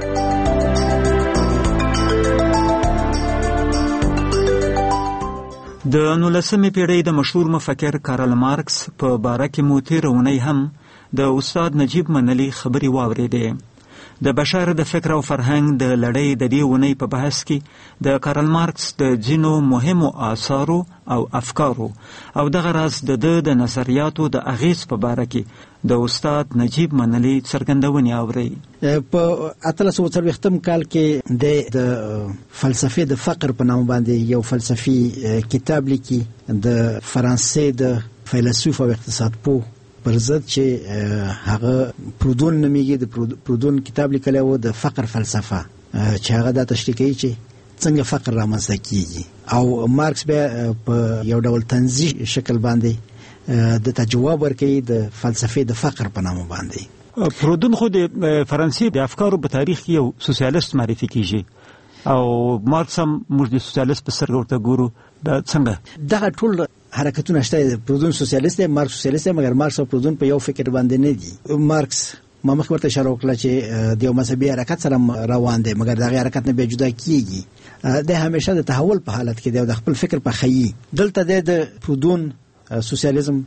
د نولسمې پیړۍ د مشهور مفکر کارل مارکس په باره کې مو تېره اونۍ هم د استاد نجیب منلي خبرې واورېدې. د بشر د فکر او فرهنګ د لړۍ د دې اونۍ په بحث کې د کارل مارکس د ځینو مهمو آثارو او افکارو او دغه راز د ده د نظریاتو د اغیز په باره کې د استاد نجیب منلي څرګندونې اورئ. په اتلس سوه څلوېښتم کال کې د فلسفې د فقر په نامه باندې یو فلسفي کتاب لیکي د فرانسې د فیلسوف او اقتصاد پوه پر ضد چې هغه پرودون نومیږي. د پرودون کتاب لیکلی و د فقر فلسفه چې هغه دا تشریح کوي چې څنګه فقر رامنځته کیږي، او مارکس بیا په یو ډول طنزي شکل باندې د جواب ورکوي د فلسفې د فقر په نامه باندې. پرودون خو د فرانسې د افکارو په تاریخ کې یو سوسیالیست معرفي کیږي او مارکس هم موږ د سوسیالیست په سترګه ورته ګورو. دا څنګه دغه ټول حرکتونه شته؟ پرودون سوسیالیست دی، مارکس سوسیالیست دی، مګر مارکس او پرودون په یو فکر باندې نه دي. مارکس ما مخکې ورته اشاره وکړه چې د یو مذهبي حرکت سره روان دی، مګر دغه حرکت نه بیا جدا کیږي. د همیشه د تحول په حالت کې دی او د خپل فکر په خیي. دلته د پرودون سوسیالیزم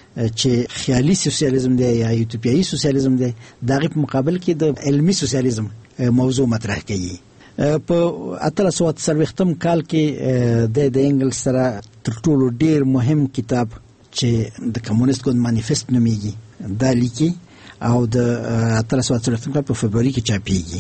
چې خیالي سوسیالیزم دی یا یوټوپیایي سوسیالیزم دی، دغه په مقابل کې د علمي سوسیالیزم موضوع مطرح کوي. په اتلس سوه څلوېښتم کال کې د د انګلیس سره تر ټولو ډیر مهم کتاب چې د کمونیست ګوند مانیفست نومیږي دا لیکي او د اتلس سوه څلوېښتم کال په فبروري کې چاپیږي.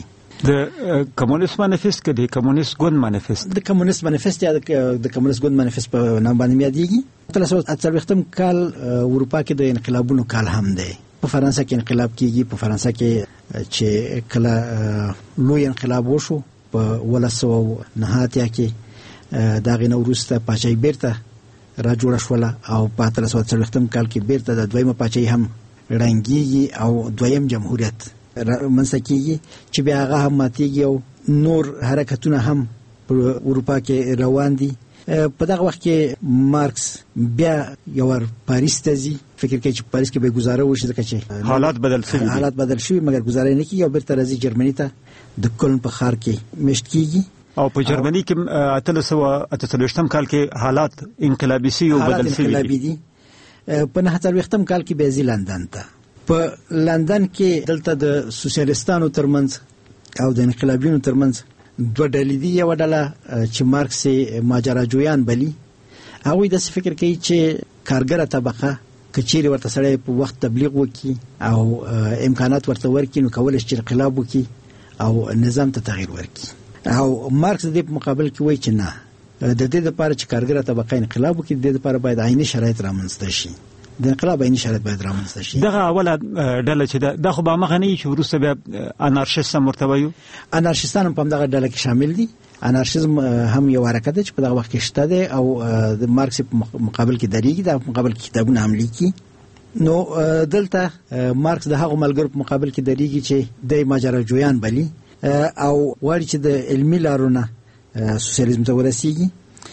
د کمونیست مانیفست کې د کمونیست ګوند مانیفست د کمونیست مانیفست یا د کمونیست ګوند مانیفست په نام باندې یادېږي. اتلس سوه څلوېښتم کال اروپا کې د انقلابونو کال هم دی. په فرانسه کې انقلاب کیږي. په فرانسه کې چې کله لوی انقلاب وشو په ولس سوه نهه اتیا کې د هغې نه وروسته پاچاهي بیرته را جوړه شوله او په اتلس سوه څلوېښتم کال کې بیرته د دویمه پاچاهي هم ړنګېږي او دویم جمهوریت منځته کېږي چې بیا هغه هم ماتېږي او نور حرکتونه هم په اروپا کې روان دي. په دغه وخت کې مارکس بیا یو ور پاریس ته ځي، فکر کوي چې پاریس کې به ګزاره وشي ځکه چې حالات بدل شوي حالات بدل شوي مګر ګزاره نه کیږي او بیرته راځي جرمني ته د کولن په ښار کې میشت کیږي. او په جرمني کې اتلس سوه اته څلوېښتم کال کې حالات انقلابي شوي او بدل شوي دي. په نهه څلوېښتم کال کې بیا ځي لندن ته. په لندن کې دلته د سوسیالیستانو ترمنځ او د انقلابیونو ترمنځ دوه ډلې دي. یوه ډله چې مارکس ماجراجویان بلي، هغوی داسې فکر کوي چې کارګره طبقه که چیرې ورته سړی په وخت تبلیغ وکړي او امکانات ورته ورکړي نو کولی شي چې انقلاب وکړي او نظام ته تغییر ورکړي. او مارکس د دې په مقابل کې وایي چې نه، د دې لپاره چې کارګره طبقه انقلاب وکړي د دې لپاره باید عیني شرایط رامنځته شي، د انقلاب عیني شرایط باید رامنځته شي. دغه اوله ډله چې ده دا خو به همغه نه وي چې وروسته بیا انارشیست هم ورته وایو. انارشیستان هم په همدغه ډله کې شامل دي. انارشیزم هم یو حرکت دی چې په دغه وخت کې شته دی او د مارکس په مقابل کې درېږي، د مقابل کې کتابونه هم لیکي. نو دلته مارکس د هغو ملګرو په مقابل کې درېږي چې د ماجراجویان بلي او غواړي چې د علمي لارو نه سوسیالیزم ته ورسیږي.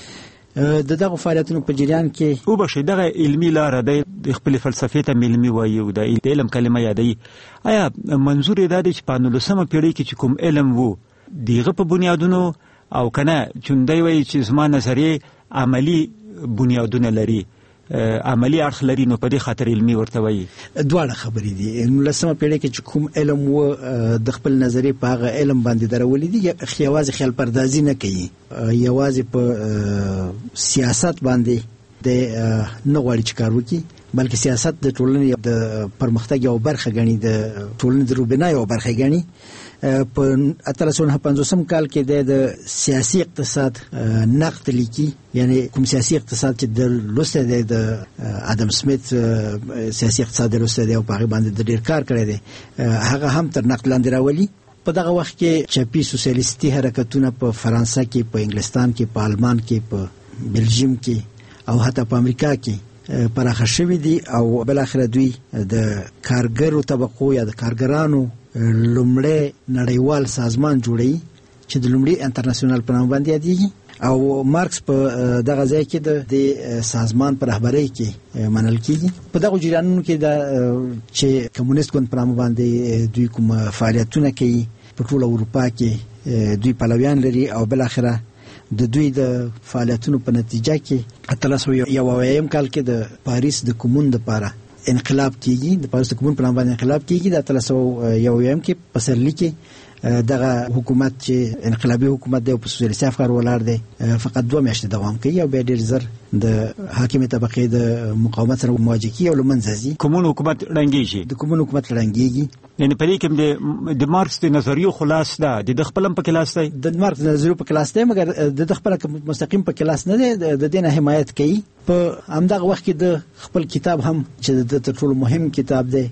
د دغه فعالیتونو په جریان کې وبښئ دغه علمي لاره د خپلې فلسفې ته علمي وایي او د علم کلمه یادوي. آیا منظور یې دا دی چې په نولسمه پیړۍ کې چې کوم علم و د هغه په بنیادونو او کنه چوندی وایي چې زما نظریه عملی بنیادونه لري، عملی اړخ لري، نو په دې خاطر علمي ورته وایي. دواړه خبرې دي. نولسمه پیړۍ کې چې کوم علم و د خپل نظریې په هغه علم باندې درولې دي، یوازې خیال پردازي نه کوي، یوازې په سیاست باندې د نه غواړي چې کار وکړي، بلکې سیاست د ټولنې د پرمختګ یو برخه ګڼي، د ټولنې د روبنا یو برخه ګڼي. په اتلس سوه پنځوسم کال کې د سیاسي اقتصاد نقد لیکي، یعنی کوم سیاسي اقتصاد چې د لوسته دی د ادم سمیت سیاسي اقتصاد لوسته دی او په هغه باندې د ډیر کار کړی دی، هغه هم تر نقد لاندې راولي. په دغه وخت کې چپی سوسیالیستي حرکتونه په فرانسه کې، په انګلستان کې، په آلمان کې، په بلجیم کې او حتی په امریکا کې پراخه شوي دي او بل اخر دوی د کارګرو طبقو یا د کارګرانو لومړی نړیوال سازمان جوړي چې د لومړي انټرنیشنل په نوم باندې یادېږي، او مارکس په دغه ځای کې د سازمان پر رهبرۍ کې منل کیږي. په دغه جریانونو کې د چې کمونیست ګوند په نوم باندې دوی کوم فعالیتونه کوي په ټول اروپا کې دوی پلویان لري، او بل اخره د دوی د فعالیتونو په نتیجه کې اتلس سوه یو اویایم کال کې د پاریس د کومون لپاره انقلاب کیږي، د پاریس د کومون په نوم باندې انقلاب کیږي. د اتلس سوه یو اویایم کې په سرلی کې دغه حکومت چې انقلابي حکومت دی او په سوسیالیستي افکار ولاړ دی فقط دوه میاشتې دوام کوي او بیا ډېر زر د حاکمې طبقې د مقاومت سره مواجه کیږي او له منځه ځي. کومون حکومت ړنګېږي، د کومون حکومت ړنګېږي. یعنې په دې کې د مارکس د نظریو خلاص ده، د خپل هم په کلاس دی، د مارکس د نظریو په کلاس دی، مګر د خپل مستقیم په کلاس نه دی، د دې نه حمایت کوي. په همدغه وخت کې د خپل کتاب هم چې د تر ټولو مهم کتاب دی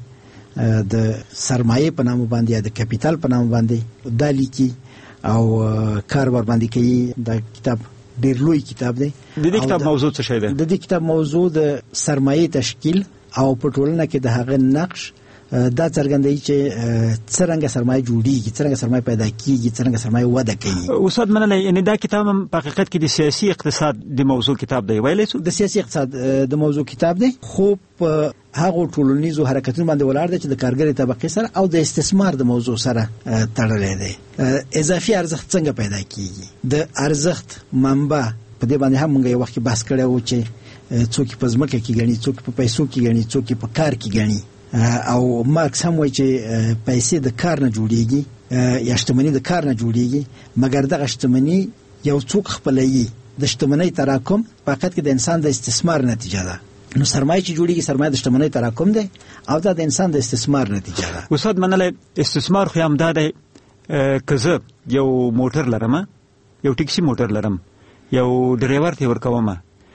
د سرمایه په نامه باندې یا د کپیټال په نامه باندې دا لیکي او کار ور باندې کوي. دا کتاب ډیر لوی کتاب دی. د دې کتاب موضوع څه شی ده؟ د دې کتاب موضوع د سرمایه تشکیل او په ټولنه کې د هغه نقش دا څرګندوي چې څنګه سرمایه جوړیږي، څنګه سرمایه پیدا کیږي، څنګه سرمایه وده کوي. استاد مننه. یعنی دا کتاب هم په حقیقت کې د سیاسي اقتصاد د موضوع کتاب دی، ویلای شو د سیاسي اقتصاد د موضوع کتاب دی، خو په هغه ټولنیزو حرکتونو باندې ولاړ دی چې د کارګري طبقې سره او د استثمار د موضوع سره تړلې دی. اضافي ارزښت څنګه پیدا کیږي، د ارزښت منبع په دې باندې هم موږ یو وخت بحث کړی و چې څوک په ځمکه کې ګڼي، څوک په پیسو کې ګڼي، څوک په کار کې ګڼي، او مارکس هم وایي چې پیسې د کار نه جوړیږي یا شتمني د کار نه جوړیږي، مګر دغه شتمني یو څوک خپلوي. د شتمنۍ تراکم په حقیقت کې د انسان د استثمار نتیجه ده. نو سرمایه چې جوړیږي سرمایه د شتمنۍ تراکم ده او دا د انسان د استثمار نتیجه ده. استاد منله، استثمار خو هم دا دی که زه یو موټر لرم، یو ټکسي موټر لرم، یو ډرایور ته ورکوم،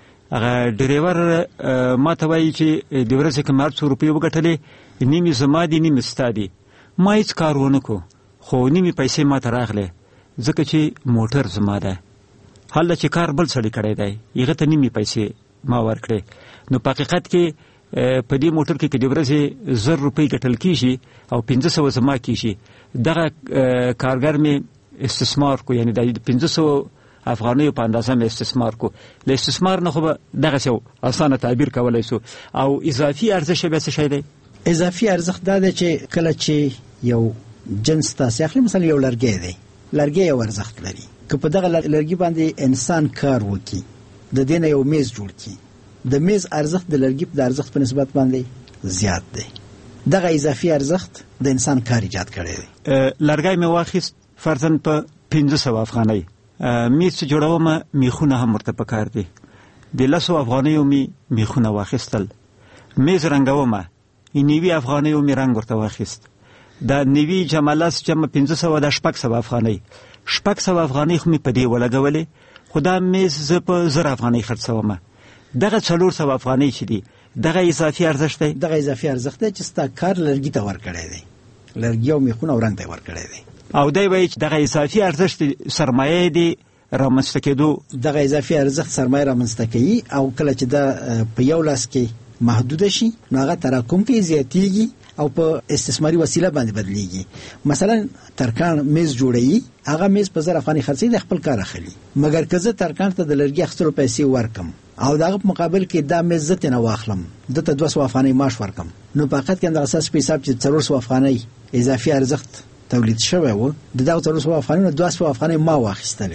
هغه ډرایور ما ته وایي چې د ورځې کوم هر څو روپۍ وګټلې، نیمې زما دي نیمې ستا دي، ما هېڅ کار ونه کړو خو نیمې پیسې ما ته راغلې ځکه چې موټر زما ده. هلته چې کار بل سړی کړی دی هغه ته نیمې پیسې ما ورکړې. نو په حقیقت کې په دې موټر کې که د ورځې زر روپۍ ګټل کېږي او پنځه سوه زما کېږي، دغه کارګر مې استثمار کو، یعنی د پنځه سوه افغانیو په اندازه مې استثمار کو. له استثمار نه خو به دغسې یو اسانه تعبیر کولی سو. او اضافي ارزښت بیا څه شی دی؟ اضافي ارزښت دا دی چې کله چې یو جنس تاسې اخلي، مثلا یو لرګی دی، لرګی یو ارزښت لري، که په دغه لرګي باندې انسان کار وکړي، د دې نه یو میز جوړ کړي، د میز ارزښت د لرګي د ارزښت په نسبت باندې زیات دی. دغه اضافي ارزښت د انسان کار ایجاد کړی دی. لرګی مې واخیست فرضاً په پنځه سوه افغانۍ، میز چې جوړوم میخونه هم ورته پکار دي، د لسو افغانیو مې میخونه واخیستل، میز رنګوم، نوي افغانیو مې رنګ ورته واخیست، دا نوي جمع لس جمع پنځه سوه دا شپږ سوه افغانۍ، شپږ سوه افغانۍ خو مې په دې ولګولې، خو دا میز زه په زر افغانۍ خرڅوم. دغه څلور سوه افغانۍ چې دي دغه اضافي ارزښت دی. دغه اضافي ارزښت دی چې ستا کار لرګي ته ورکړی دی، لرګي او میخونه او رنګ ته ورکړی دی. او دی وایي چې دغه اضافي ارزښت سرمایه دی رامنځته کېدو، دغه اضافي ارزښت سرمایه رامنځته کوي، او کله چې دا په یو لاس کې محدود شي نو هغه تراکم کې زیاتیږي او په استثماري وسیله باندې بدلیږي. مثلا ترکان میز جوړوي، هغه میز په زر افغانۍ خرڅوي، د خپل کار اخلي، مګر که زه ترکان ته د لرګي اخیستلو پیسې ورکم او دغه په مقابل کې دا میز زه ترې نه واخلم، ده ته دوه سوه افغانۍ معاش ورکم، نو په حقیقت کې همدغه اساس په حساب چې څلور سوه افغانۍ اضافي ارزښت تولید شوی و، د دغه څلور سوه افغانۍ نه دوه سوه افغانۍ ما واخیستلې.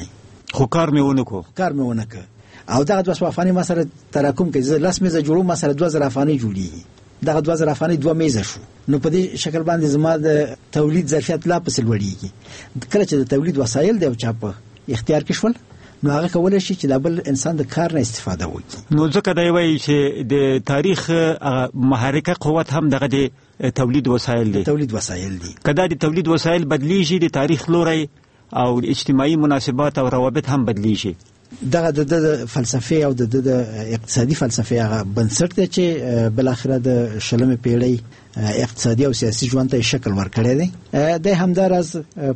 خو کار مې ونه کو کار مې ونه ک او دغه دوه افغاني ما سره تراکم کې زه لاس مې جوړو ما سره دوه زره افغاني جوړي دغه دوه زره افغاني دوه میزه شو نو په دې شکل باندې زما د تولید ظرفیت لا پسې لوړیږي کله چې د تولید وسایل دی او چا په اختیار کې شول نو هغه کولای شي چې د بل انسان د کار نه استفاده وکړي نو ځکه دی وایي چې د تاریخ محرکه قوت هم دغه د تولید وسایل دي تولید وسایل دي کله د تولید وسایل بدلیږي د تاریخ لوري او اجتماعي مناسبات او روابط هم بدلیږي دغه د فلسفه او د اقتصادي فلسفه هغه بنسټ دی چې بل اخره د شلمه پیړۍ اقتصادي او سیاسي ژوند ته شکل ورکړی دی د همدارز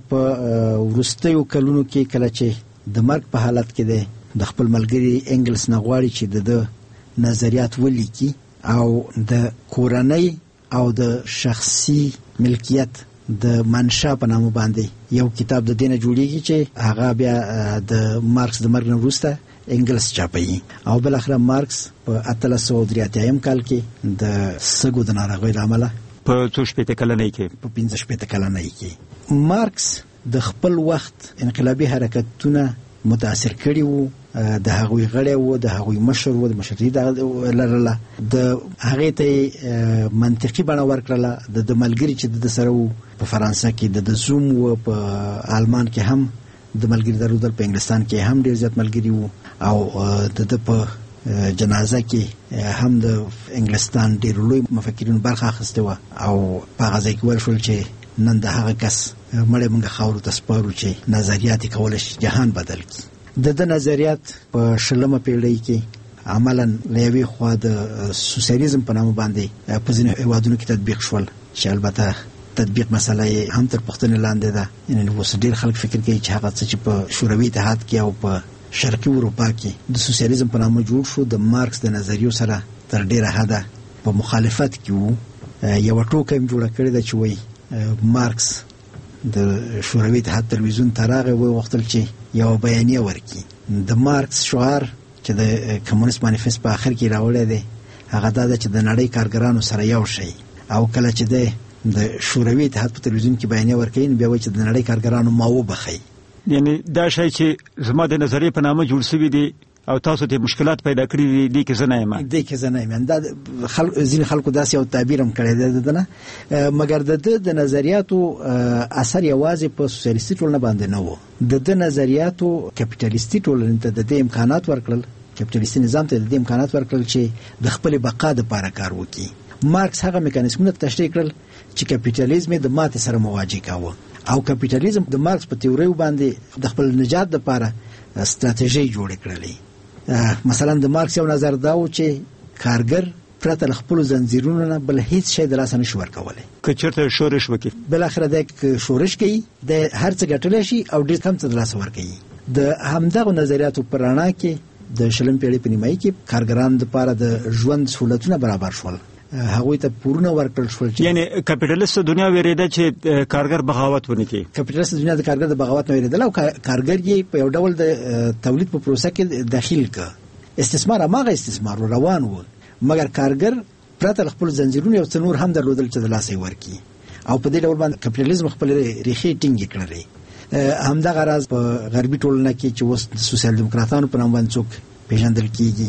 په ورستیو کلونو کې کله چې د مرګ په حالت کې دی د خپل ملګری انګلیس نه غواړي چې د نظریات ولیکي او د کورنۍ او د شخصي ملکیت د منشا په نامه باندې یو کتاب د دینه جوړیږي چې هغه بیا د مارکس د مرګ نه وروسته انګلیس چاپي او بل اخر مارکس په اتلس سوه درې اتیا کال کې د سګو د ناروغۍ لامل په څو شپېته کلنۍ کې په پنځه شپېته کلنۍ کې مارکس د خپل وخت انقلابي حرکتونه متاثر کړي وو د هغوی غړي وو د هغوی مشر وو د مشرۍ د لرله د هغه ته منطقي بڼه ورکړله د ملګری چې د سره په فرانسه کې د زوم وو په آلمان کې هم د ملګری درلودل په انګلستان کې هم ډیر زیات ملګری وو او د په جنازه کې هم د انګلستان ډیر لوی مفکرین برخه اخیسته و او په غزا کې ورشول چې نن د هغه کس مړې موږ خاورو ته سپارو چې نظریات کول شي جهان بدل کړي د د نظریات په شلمه پیړۍ کې عملاً لوي خو د سوسیالیزم په نامه باندې په ځینو هیوادونو کې تطبیق شول چې البته تطبیق مسله هم تر پوښتنې لاندې ده یعنی اوس ډېر خلک فکر کوي چې هغه څه چې په شوروي اتحاد کې او په شرقي اروپا کې د سوسیالیزم په نامه جوړ شو د مارکس د نظریو سره تر ډېره حده په مخالفت کې وو یو ټوکه هم جوړه کړې ده چې وایي مارکس د شوروي اتحاد تلویزیون ته راغی وغوښتل چې یو بیانیه ورکړي د مارکس شعار چې د کمونیست مانیفست په اخر کې راوړی دی هغه دا ده چې د نړۍ کارګرانو سره یو شي او کله چې دی د شوروي اتحاد په تلویزیون کې بیانیه ورکړي نو بیا وایي چې د نړۍ کارګرانو ما وبخئ یعنی دا شی چې زما د نظریې په نامه جوړ شوی دی او تاسو ته مشکلات پیدا کړی دي کې زنه یم دي کې زنه یم دا خلک ځین خلکو داسې او تعبیر هم کړی دی دنه مګر د د نظریاتو اثر یوازې په سوسیالیستي ټولنه باندې نه و د د نظریاتو کپټالیستي ټولنې ته د امکانات ورکړل کپټالیستي نظام ته د امکانات ورکړل چې د خپل بقا لپاره کار وکړي مارکس هغه میکانیزمونه تشریح کړل چې کپټالیزم د ماته سره مواجه کاوه او کپټالیزم د مارکس په تیوریو باندې د خپل نجات لپاره ستراتیژي جوړ کړلې مثلا د مارکس یو نظر دا و چې کارګر پرته له خپل زنجیرونو نه بل هیڅ شی د لاسه نشي ورکولی که چېرته شورش وکړي بل اخره د شورش کوي د هر څه ګټلی شي او ډېر کم څه د لاسه ورکوي د همدغو نظریاتو په رڼا کې د شلم پیړۍ په نیمایي کې کارګرانو دپاره د ژوند سهولتونه برابر شول هغوی ته پورونه ورکړل شول یعنی کپټالیست دنیا ویریده چې کارګر بغاوت ونه کوي کپټالیست دنیا د کارګر د بغاوت نه ویریدل او کارګر یې په یو ډول د تولید په پروسه کې داخل ک استثمار هغه استثمار روان و مګر کارګر پرته خپل زنجیرونه او څنور هم درلودل چې د لاسه ورکی او په دې ډول باندې کپټالیزم خپل ریښې ټینګې کړې همدغه راز په غربي ټولنه کې چې اوس د سوسیال دیموکراتانو په نوم باندې څوک پیژندل کیږي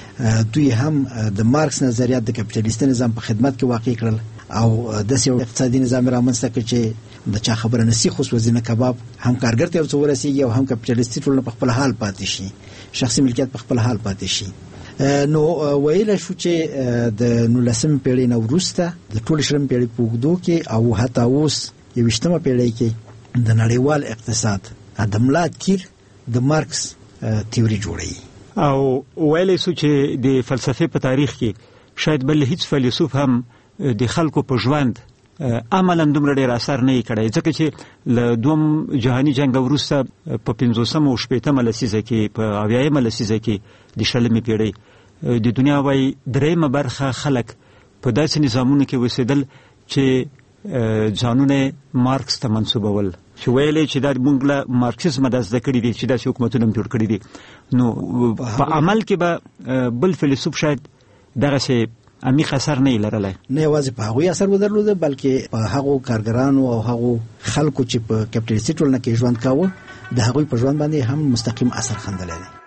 دوی هم د مارکس نظریات د کپټالیستي نظام په خدمت کې واقع کړل او د یو اقتصادي نظام رامنځته کړ چې د چا خبره نسی خو وزینه کباب هم کارګر ته څو ورسیږي او هم کپټالیستي ټولنه په خپل حال پاتې شي شخصي ملکیت په خپل حال پاتې شي نو ویل شو چې د نولسمې پیړۍ نه وروسته د ټول شلمې پیړۍ په اوږدو کې او حتی اوس یویشتمه پیړۍ کې د نړیوال اقتصاد د ملا تیر د مارکس تیوري جوړوي او ویلې سو چې د فلسفې په تاریخ کې شاید بل هیڅ فیلسوف هم د خلکو په ژوند عملاً دومره ډېر اثر نه کړی ځکه چې له دوم جهاني جنګ وروسته په پنځوسمه او شپېتمه لسیزه کې په اویایمه لسیزه کې د شلمې پیړۍ د دنیا وایي درېیمه برخه خلک په داسې نظامونو کې اوسېدل چې ځانونه مارکس ته منسوبول چې ویلې چې دا موږ له مارکسیزم د زده کړي دي چې داسې حکومتونه هم جوړ کړي دي نو په عمل کې به بل فیلسوف شاید دغسې عمیق اثر نه لرلی نه یوازې په هغوی اثر ودرلوده بلکې په هغو کارګرانو او هغو خلکو چې په کپټالیستي ټولنه کې ژوند کاوه د هغوی په ژوند باندې هم مستقیم اثر خندلې دی.